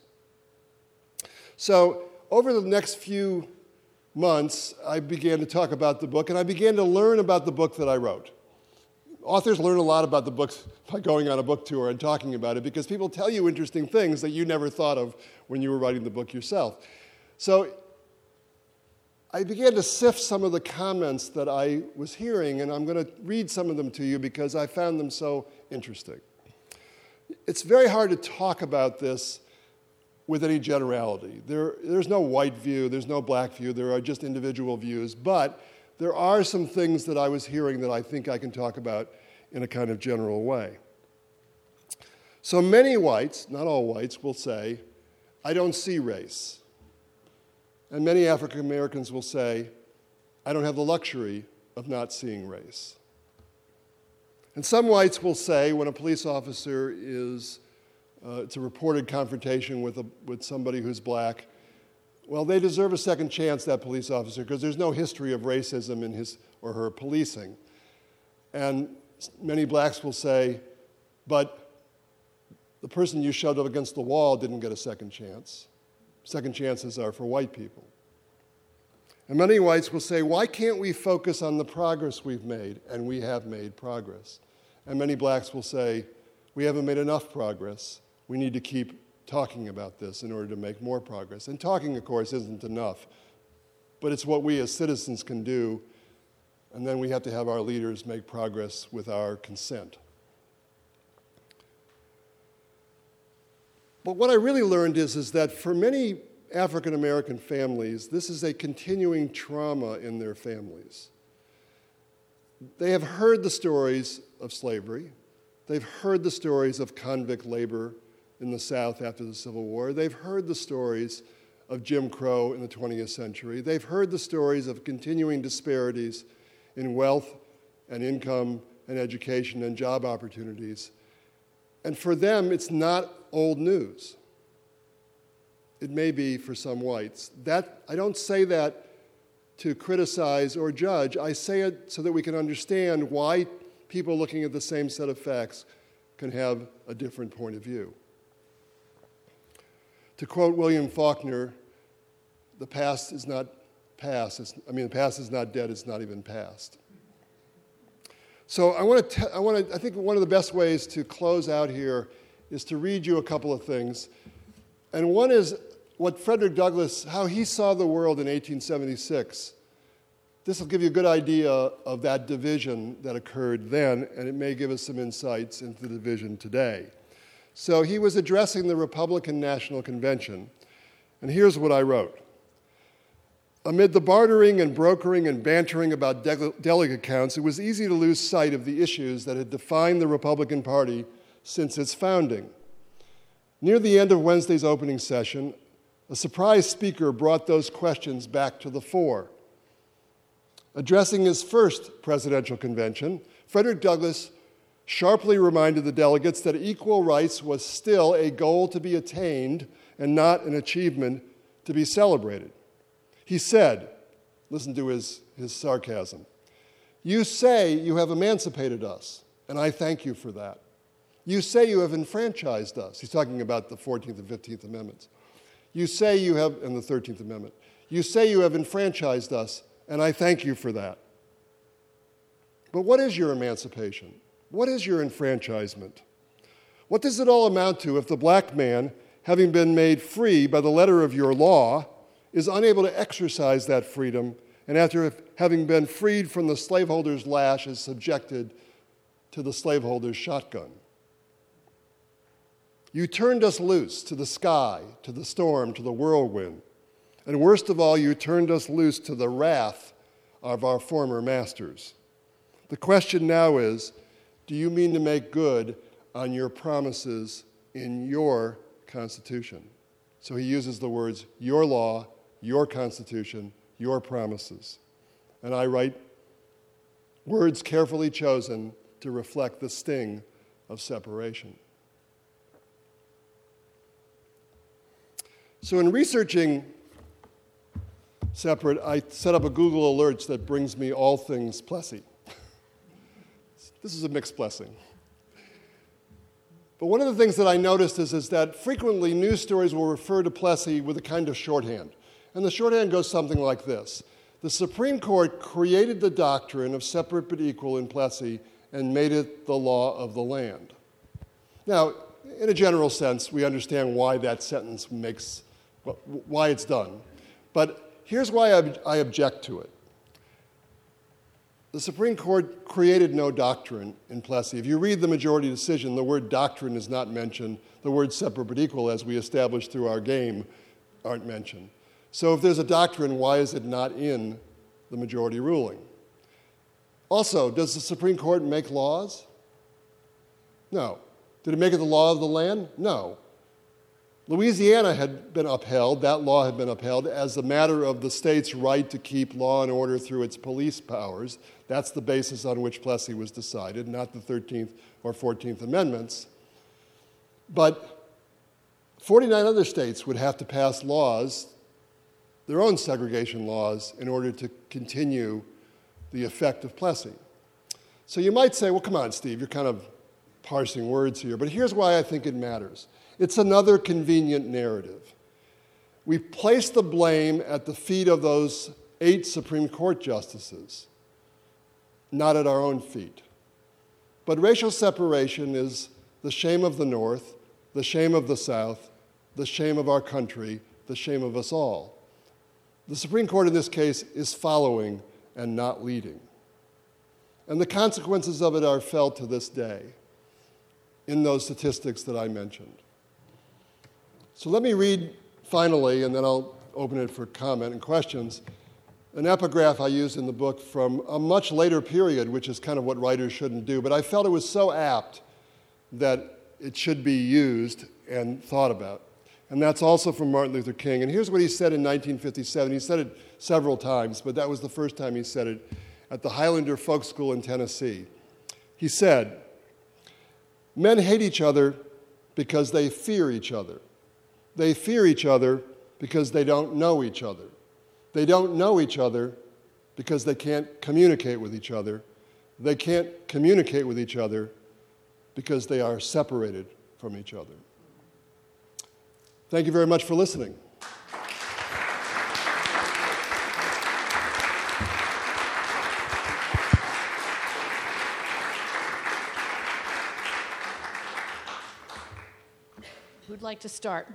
So over the next few months, I began to talk about the book, and I began to learn about the book that I wrote. Authors learn a lot about the books by going on a book tour and talking about it, because people tell you interesting things that you never thought of when you were writing the book yourself. So I began to sift some of the comments that I was hearing, and I'm going to read some of them to you because I found them so interesting. It's very hard to talk about this with any generality. There, there's no white view, there's no black view, there are just individual views, but there are some things that I was hearing that I think I can talk about in a kind of general way. So many whites, not all whites, will say, I don't see race. And many African Americans will say, I don't have the luxury of not seeing race. And some whites will say, when a police officer is, uh, it's a reported confrontation with, a, with somebody who's black, well, they deserve a second chance, that police officer, because there's no history of racism in his or her policing. And many blacks will say, but the person you shoved up against the wall didn't get a second chance. Second chances are for white people. And many whites will say, why can't we focus on the progress we've made? And we have made progress. And many blacks will say, we haven't made enough progress. We need to keep talking about this in order to make more progress. And talking, of course, isn't enough, but it's what we as citizens can do, and then we have to have our leaders make progress with our consent. But what I really learned is, is that for many African American families, this is a continuing trauma in their families. They have heard the stories of slavery. They've heard the stories of convict labor in the South after the Civil War. They've heard the stories of Jim Crow in the twentieth century. They've heard the stories of continuing disparities in wealth and income and education and job opportunities. And for them, it's not old news. It may be for some whites. That, I don't say that to criticize or judge. I say it so that we can understand why people looking at the same set of facts can have a different point of view. To quote William Faulkner, the past is not past. It's, I mean, the past is not dead. It's not even past. So I want to. I want to. I think one of the best ways to close out here is to read you a couple of things, and one is what Frederick Douglass, how he saw the world in eighteen seventy-six. This will give you a good idea of that division that occurred then, and it may give us some insights into the division today. So he was addressing the Republican National Convention, and here's what I wrote. Amid the bartering and brokering and bantering about de- delegate counts, it was easy to lose sight of the issues that had defined the Republican Party since its founding. Near the end of Wednesday's opening session, a surprise speaker brought those questions back to the fore. Addressing his first presidential convention, Frederick Douglass sharply reminded the delegates that equal rights was still a goal to be attained and not an achievement to be celebrated. He said, listen to his, his sarcasm, "You say you have emancipated us, and I thank you for that. You say you have enfranchised us." He's talking about the fourteenth and fifteenth Amendments. You say you have, and the thirteenth Amendment, "You say you have enfranchised us, and I thank you for that." But what is your emancipation? What is your enfranchisement? What does it all amount to if the black man, having been made free by the letter of your law, is unable to exercise that freedom, and after having been freed from the slaveholder's lash is subjected to the slaveholder's shotgun? You turned us loose to the sky, to the storm, to the whirlwind. And worst of all, you turned us loose to the wrath of our former masters. The question now is, do you mean to make good on your promises in your Constitution? So he uses the words, your law, your Constitution, your promises. And I write words carefully chosen to reflect the sting of separation. So in researching Separate, I set up a Google Alerts that brings me all things Plessy. This is a mixed blessing. But one of the things that I noticed is, is that frequently news stories will refer to Plessy with a kind of shorthand. And the shorthand goes something like this. The Supreme Court created the doctrine of separate but equal in Plessy and made it the law of the land. Now, in a general sense, we understand why that sentence makes, why it's done. But here's why I object to it. The Supreme Court created no doctrine in Plessy. If you read the majority decision, the word doctrine is not mentioned. The words separate but equal, as we established through our game, aren't mentioned. So if there's a doctrine, why is it not in the majority ruling? Also, does the Supreme Court make laws? No. Did it make it the law of the land? No. Louisiana had been upheld, that law had been upheld, as a matter of the state's right to keep law and order through its police powers. That's the basis on which Plessy was decided, not the thirteenth or fourteenth Amendments. But forty-nine other states would have to pass laws, their own segregation laws, in order to continue the effect of Plessy. So you might say, well, come on, Steve, you're kind of parsing words here, but here's why I think it matters. It's another convenient narrative. We place the blame at the feet of those eight Supreme Court justices, not at our own feet. But racial separation is the shame of the North, the shame of the South, the shame of our country, the shame of us all. The Supreme Court in this case is following and not leading. And the consequences of it are felt to this day in those statistics that I mentioned. So let me read finally, and then I'll open it for comment and questions, an epigraph I used in the book from a much later period, which is kind of what writers shouldn't do, but I felt it was so apt that it should be used and thought about. And that's also from Martin Luther King. And here's what he said in nineteen fifty-seven. He said it several times, but that was the first time he said it at the Highlander Folk School in Tennessee. He said, "Men hate each other because they fear each other. They fear each other because they don't know each other. They don't know each other because they can't communicate with each other. They can't communicate with each other because they are separated from each other." Thank you very much for listening. Who'd like to start?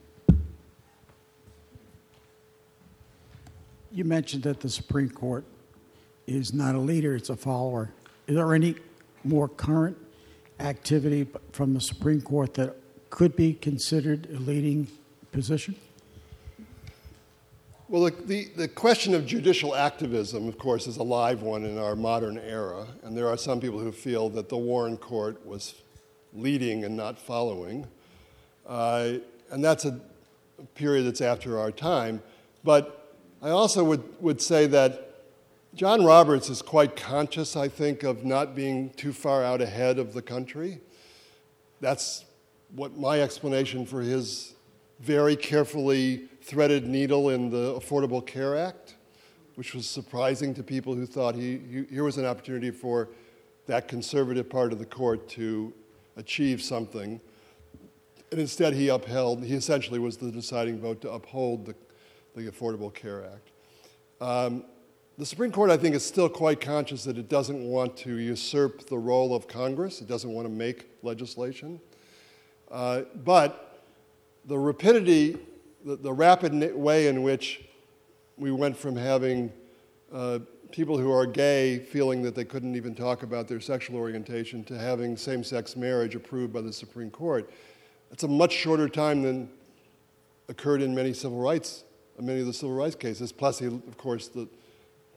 You mentioned that the Supreme Court is not a leader, it's a follower. Is there any more current activity from the Supreme Court that could be considered a leading position? Well, the, the, the question of judicial activism, of course, is a live one in our modern era, and there are some people who feel that the Warren Court was leading and not following. Uh, and that's a period that's after our time. But I also would, would say that John Roberts is quite conscious, I think, of not being too far out ahead of the country. That's what my explanation for his very carefully threaded needle in the Affordable Care Act, which was surprising to people who thought he, he, here was an opportunity for that conservative part of the court to achieve something. And instead he upheld, he essentially was the deciding vote to uphold the, the Affordable Care Act. Um, the Supreme Court, I think, is still quite conscious that it doesn't want to usurp the role of Congress. It doesn't want to make legislation. Uh, but the rapidity, the, the rapid way in which we went from having uh, people who are gay feeling that they couldn't even talk about their sexual orientation to having same-sex marriage approved by the Supreme Court, it's a much shorter time than occurred in many civil rights, many of the civil rights cases. Plessy, of course, the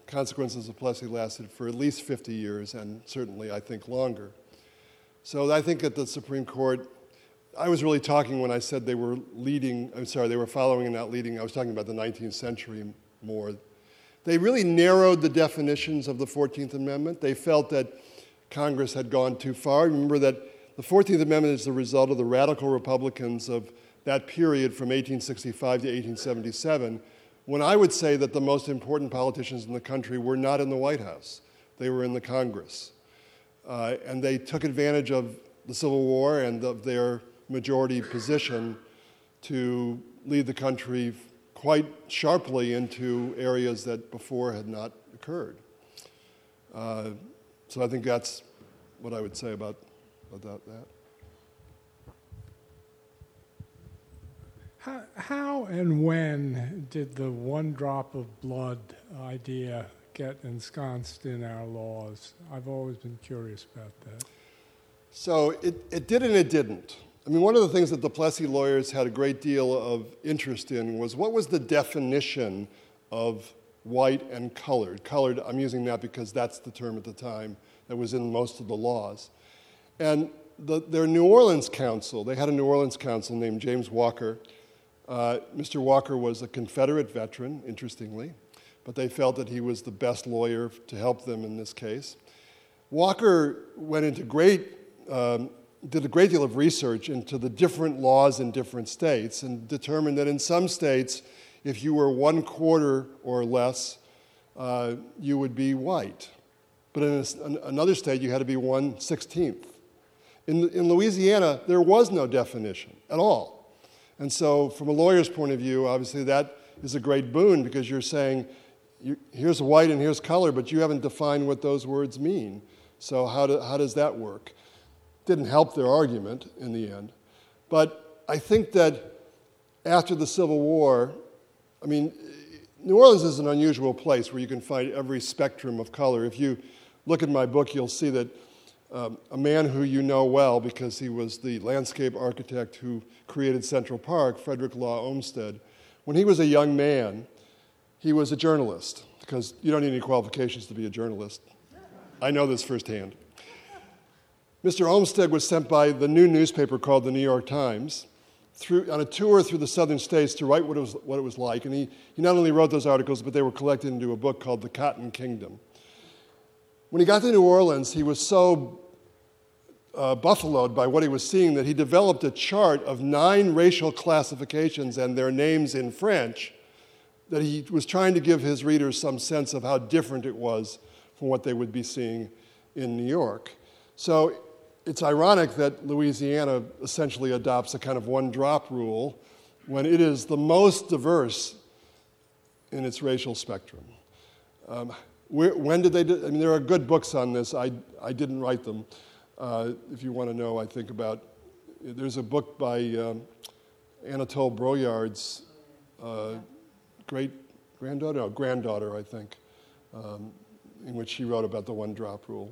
consequences of Plessy lasted for at least fifty years, and certainly, I think, longer. So I think at the Supreme Court, I was really talking when I said they were leading, I'm sorry, they were following and not leading, I was talking about the nineteenth century more. They really narrowed the definitions of the fourteenth Amendment. They felt that Congress had gone too far. Remember that the fourteenth Amendment is the result of the radical Republicans of that period from eighteen sixty-five to eighteen seventy-seven, when I would say that the most important politicians in the country were not in the White House. They were in the Congress. Uh, and they took advantage of the Civil War and of their majority position to lead the country quite sharply into areas that before had not occurred. Uh, so I think that's what I would say about, about that. How, how and when did the one drop of blood idea get ensconced in our laws? I've always been curious about that. So it, it did and it didn't. I mean, one of the things that the Plessy lawyers had a great deal of interest in was what was the definition of white and colored. Colored, I'm using that because that's the term at the time that was in most of the laws. And the, their New Orleans counsel, they had a New Orleans counsel named James Walker. Uh, Mister Walker was a Confederate veteran, interestingly, but they felt that he was the best lawyer to help them in this case. Walker went into great, um, did a great deal of research into the different laws in different states and determined that in some states, if you were one quarter or less, uh, you would be white. But in a, another state, you had to be one sixteenth. In, in Louisiana, there was no definition at all. And so from a lawyer's point of view, obviously that is a great boon because you're saying, you, here's white and here's color, but you haven't defined what those words mean. So how, do, how does that work? Didn't help their argument in the end. But I think that after the Civil War, I mean, New Orleans is an unusual place where you can find every spectrum of color. If you look at my book, you'll see that Um, a man who you know well because he was the landscape architect who created Central Park, Frederick Law Olmsted. When he was a young man, he was a journalist because you don't need any qualifications to be a journalist. I know this firsthand. Mister Olmsted was sent by the new newspaper called the New York Times through, on a tour through the southern states to write what it was, what it was like. And he, he not only wrote those articles, but they were collected into a book called The Cotton Kingdom. When he got to New Orleans, he was so uh, buffaloed by what he was seeing that he developed a chart of nine racial classifications and their names in French that he was trying to give his readers some sense of how different it was from what they would be seeing in New York. So it's ironic that Louisiana essentially adopts a kind of one-drop rule when it is the most diverse in its racial spectrum. Um, Where, when did they do, I mean, there are good books on this. I, I didn't write them. Uh, if you want to know, I think about, there's a book by um, Anatole Broyard's uh, great-granddaughter, no, granddaughter, I think, um, in which she wrote about the one-drop rule.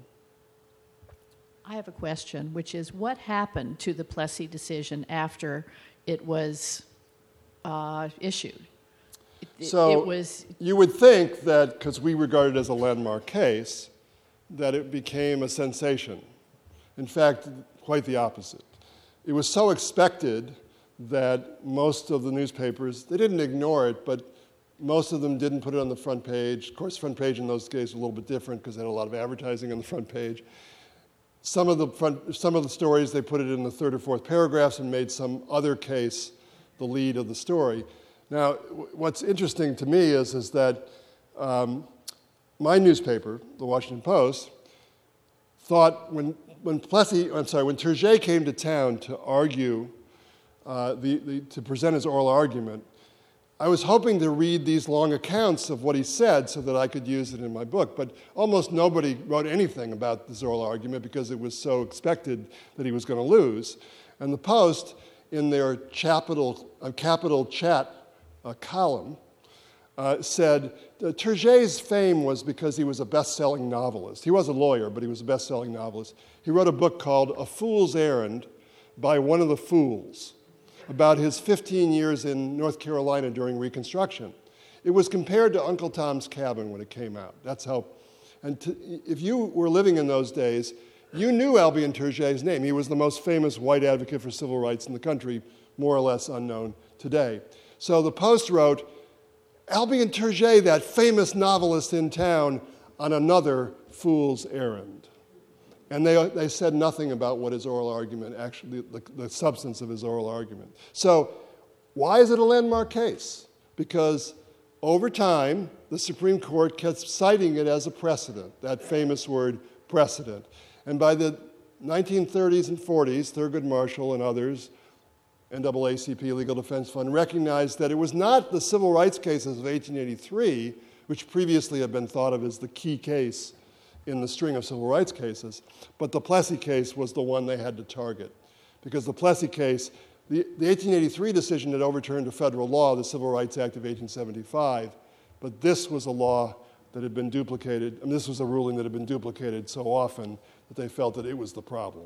I have a question, which is what happened to the Plessy decision after it was uh, issued? It, So it was, you would think that, because we regard it as a landmark case, that it became a sensation. In fact, quite the opposite. It was so expected that most of the newspapers, they didn't ignore it, but most of them didn't put it on the front page. Of course, front page in those days was a little bit different because they had a lot of advertising on the front page. Some of the front, some of the stories, they put it in the third or fourth paragraphs and made some other case the lead of the story. Now, what's interesting to me is, is that um, my newspaper, the Washington Post, thought when, when Plessy, I'm sorry, when Turget came to town to argue, uh, the, the, to present his oral argument, I was hoping to read these long accounts of what he said so that I could use it in my book, but almost nobody wrote anything about this oral argument because it was so expected that he was going to lose. And the Post, in their capital, uh, capital chat uh, column, uh, said that Turget's fame was because he was a best-selling novelist. He was a lawyer, but he was a best-selling novelist. He wrote a book called A Fool's Errand by One of the Fools, about his fifteen years in North Carolina during Reconstruction. It was compared to Uncle Tom's Cabin when it came out. That's how, and to, if you were living in those days, you knew Albion Turget's name. He was the most famous white advocate for civil rights in the country, more or less unknown today. So the Post wrote, Albion Turget, that famous novelist in town, on another fool's errand. And they, they said nothing about what his oral argument, actually, the, the substance of his oral argument. So why is it a landmark case? Because over time, the Supreme Court kept citing it as a precedent, that famous word, precedent. And by the nineteen thirties and forties, Thurgood Marshall and others, N double A C P, Legal Defense Fund, recognized that it was not the civil rights cases of eighteen eighty-three, which previously had been thought of as the key case in the string of civil rights cases, but the Plessy case was the one they had to target. Because the Plessy case, the, the eighteen eighty-three decision had overturned a federal law, the Civil Rights Act of eighteen seventy-five, but this was a law that had been duplicated, and this was a ruling that had been duplicated so often that they felt that it was the problem.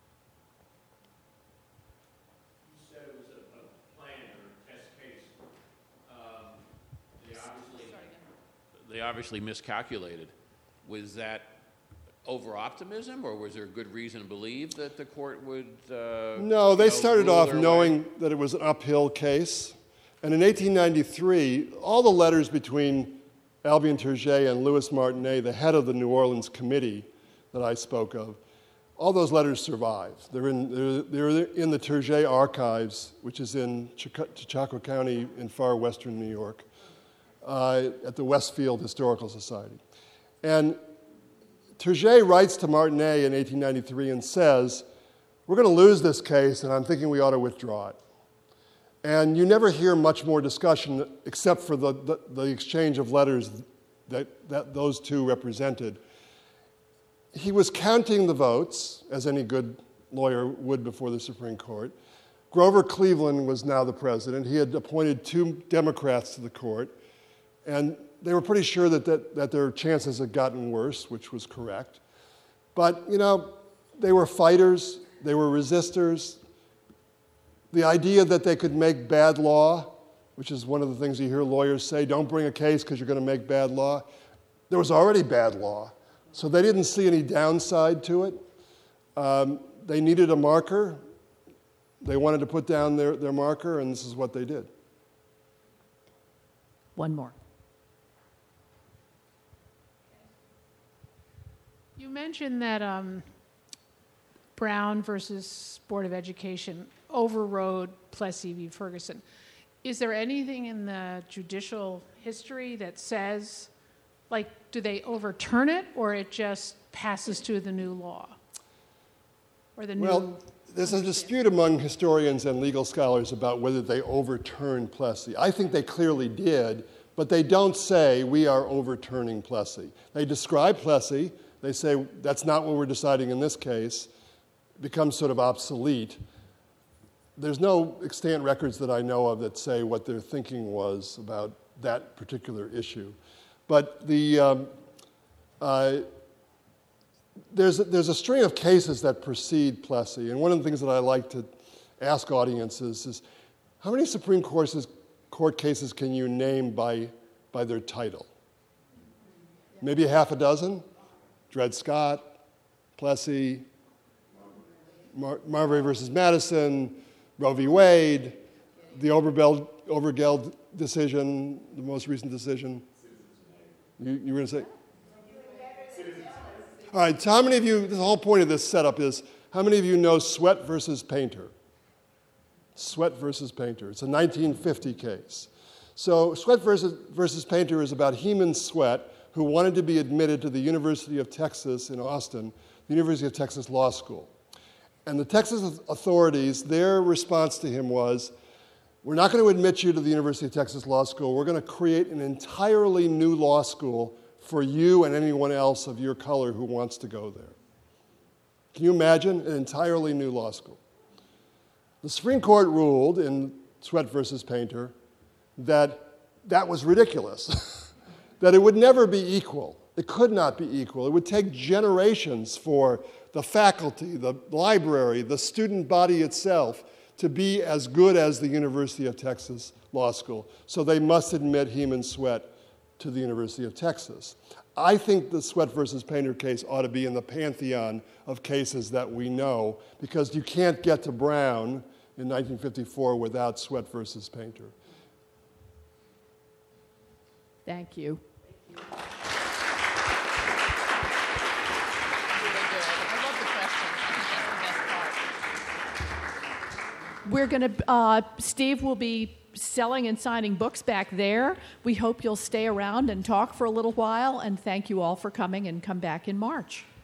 You said it was a, a plan or a test case. Um, they obviously, they obviously miscalculated. Was that over-optimism, or was there a good reason to believe that the court would uh, No, they you know, started rule off their knowing way? that it was an uphill case. And in eighteen ninety-three, all the letters between Albion Turget and Louis Martinet, the head of the New Orleans committee that I spoke of, all those letters survive. They're in, they're, they're in the Turget archives, which is in Chaco County in far western New York, uh, at the Westfield Historical Society. And Turget writes to Martinet in eighteen ninety-three and says, we're going to lose this case, and I'm thinking we ought to withdraw it. And you never hear much more discussion except for the, the, the exchange of letters that, that those two represented. He was counting the votes, as any good lawyer would before the Supreme Court. Grover Cleveland was now the president. He had appointed two Democrats to the court, and they were pretty sure that, that, that their chances had gotten worse, which was correct. But, you know, they were fighters, they were resistors. The idea that they could make bad law, which is one of the things you hear lawyers say, don't bring a case because you're going to make bad law. There was already bad law, so they didn't see any downside to it. Um, they needed a marker. They wanted to put down their, their marker, and this is what they did. One more. You mentioned that um, Brown versus Board of Education overrode Plessy v. Ferguson. Is there anything in the judicial history that says, like, do they overturn it, or it just passes to the new law? Or the Well, new there's a dispute among historians and legal scholars about whether they overturned Plessy. I think they clearly did, but they don't say we are overturning Plessy. They describe Plessy. They say that's not what we're deciding in this case. It becomes sort of obsolete. There's no extant records that I know of that say what their thinking was about that particular issue. But the, um, uh, there's, a, there's a string of cases that precede Plessy, and one of the things that I like to ask audiences is, how many Supreme Court's, Court cases can you name by, by their title? Maybe a half a dozen? Dred Scott, Plessy, Mar- Marbury versus Madison, Roe v. Wade, the Obergeld, Obergeld decision, the most recent decision. You, you were going to say? All right, so how many of you, the whole point of this setup is, how many of you know Sweat versus Painter? Sweat versus Painter. It's a nineteen fifty case. So Sweat versus, versus Painter is about Heman Sweat, who wanted to be admitted to the University of Texas in Austin, the University of Texas Law School. And the Texas authorities, their response to him was, we're not going to admit you to the University of Texas Law School. We're going to create an entirely new law school for you and anyone else of your color who wants to go there. Can you imagine an entirely new law school? The Supreme Court ruled in Sweat versus Painter that that was ridiculous, that it would never be equal. It could not be equal. It would take generations for the faculty, the library, the student body itself to be as good as the University of Texas Law School. So they must admit Heman Sweat to the University of Texas. I think the Sweat versus Painter case ought to be in the pantheon of cases that we know, because you can't get to Brown in nineteen fifty-four without Sweat versus Painter. Thank you. We're going to, uh, Steve will be selling and signing books back there. We hope you'll stay around and talk for a little while, and thank you all for coming, and come back in March.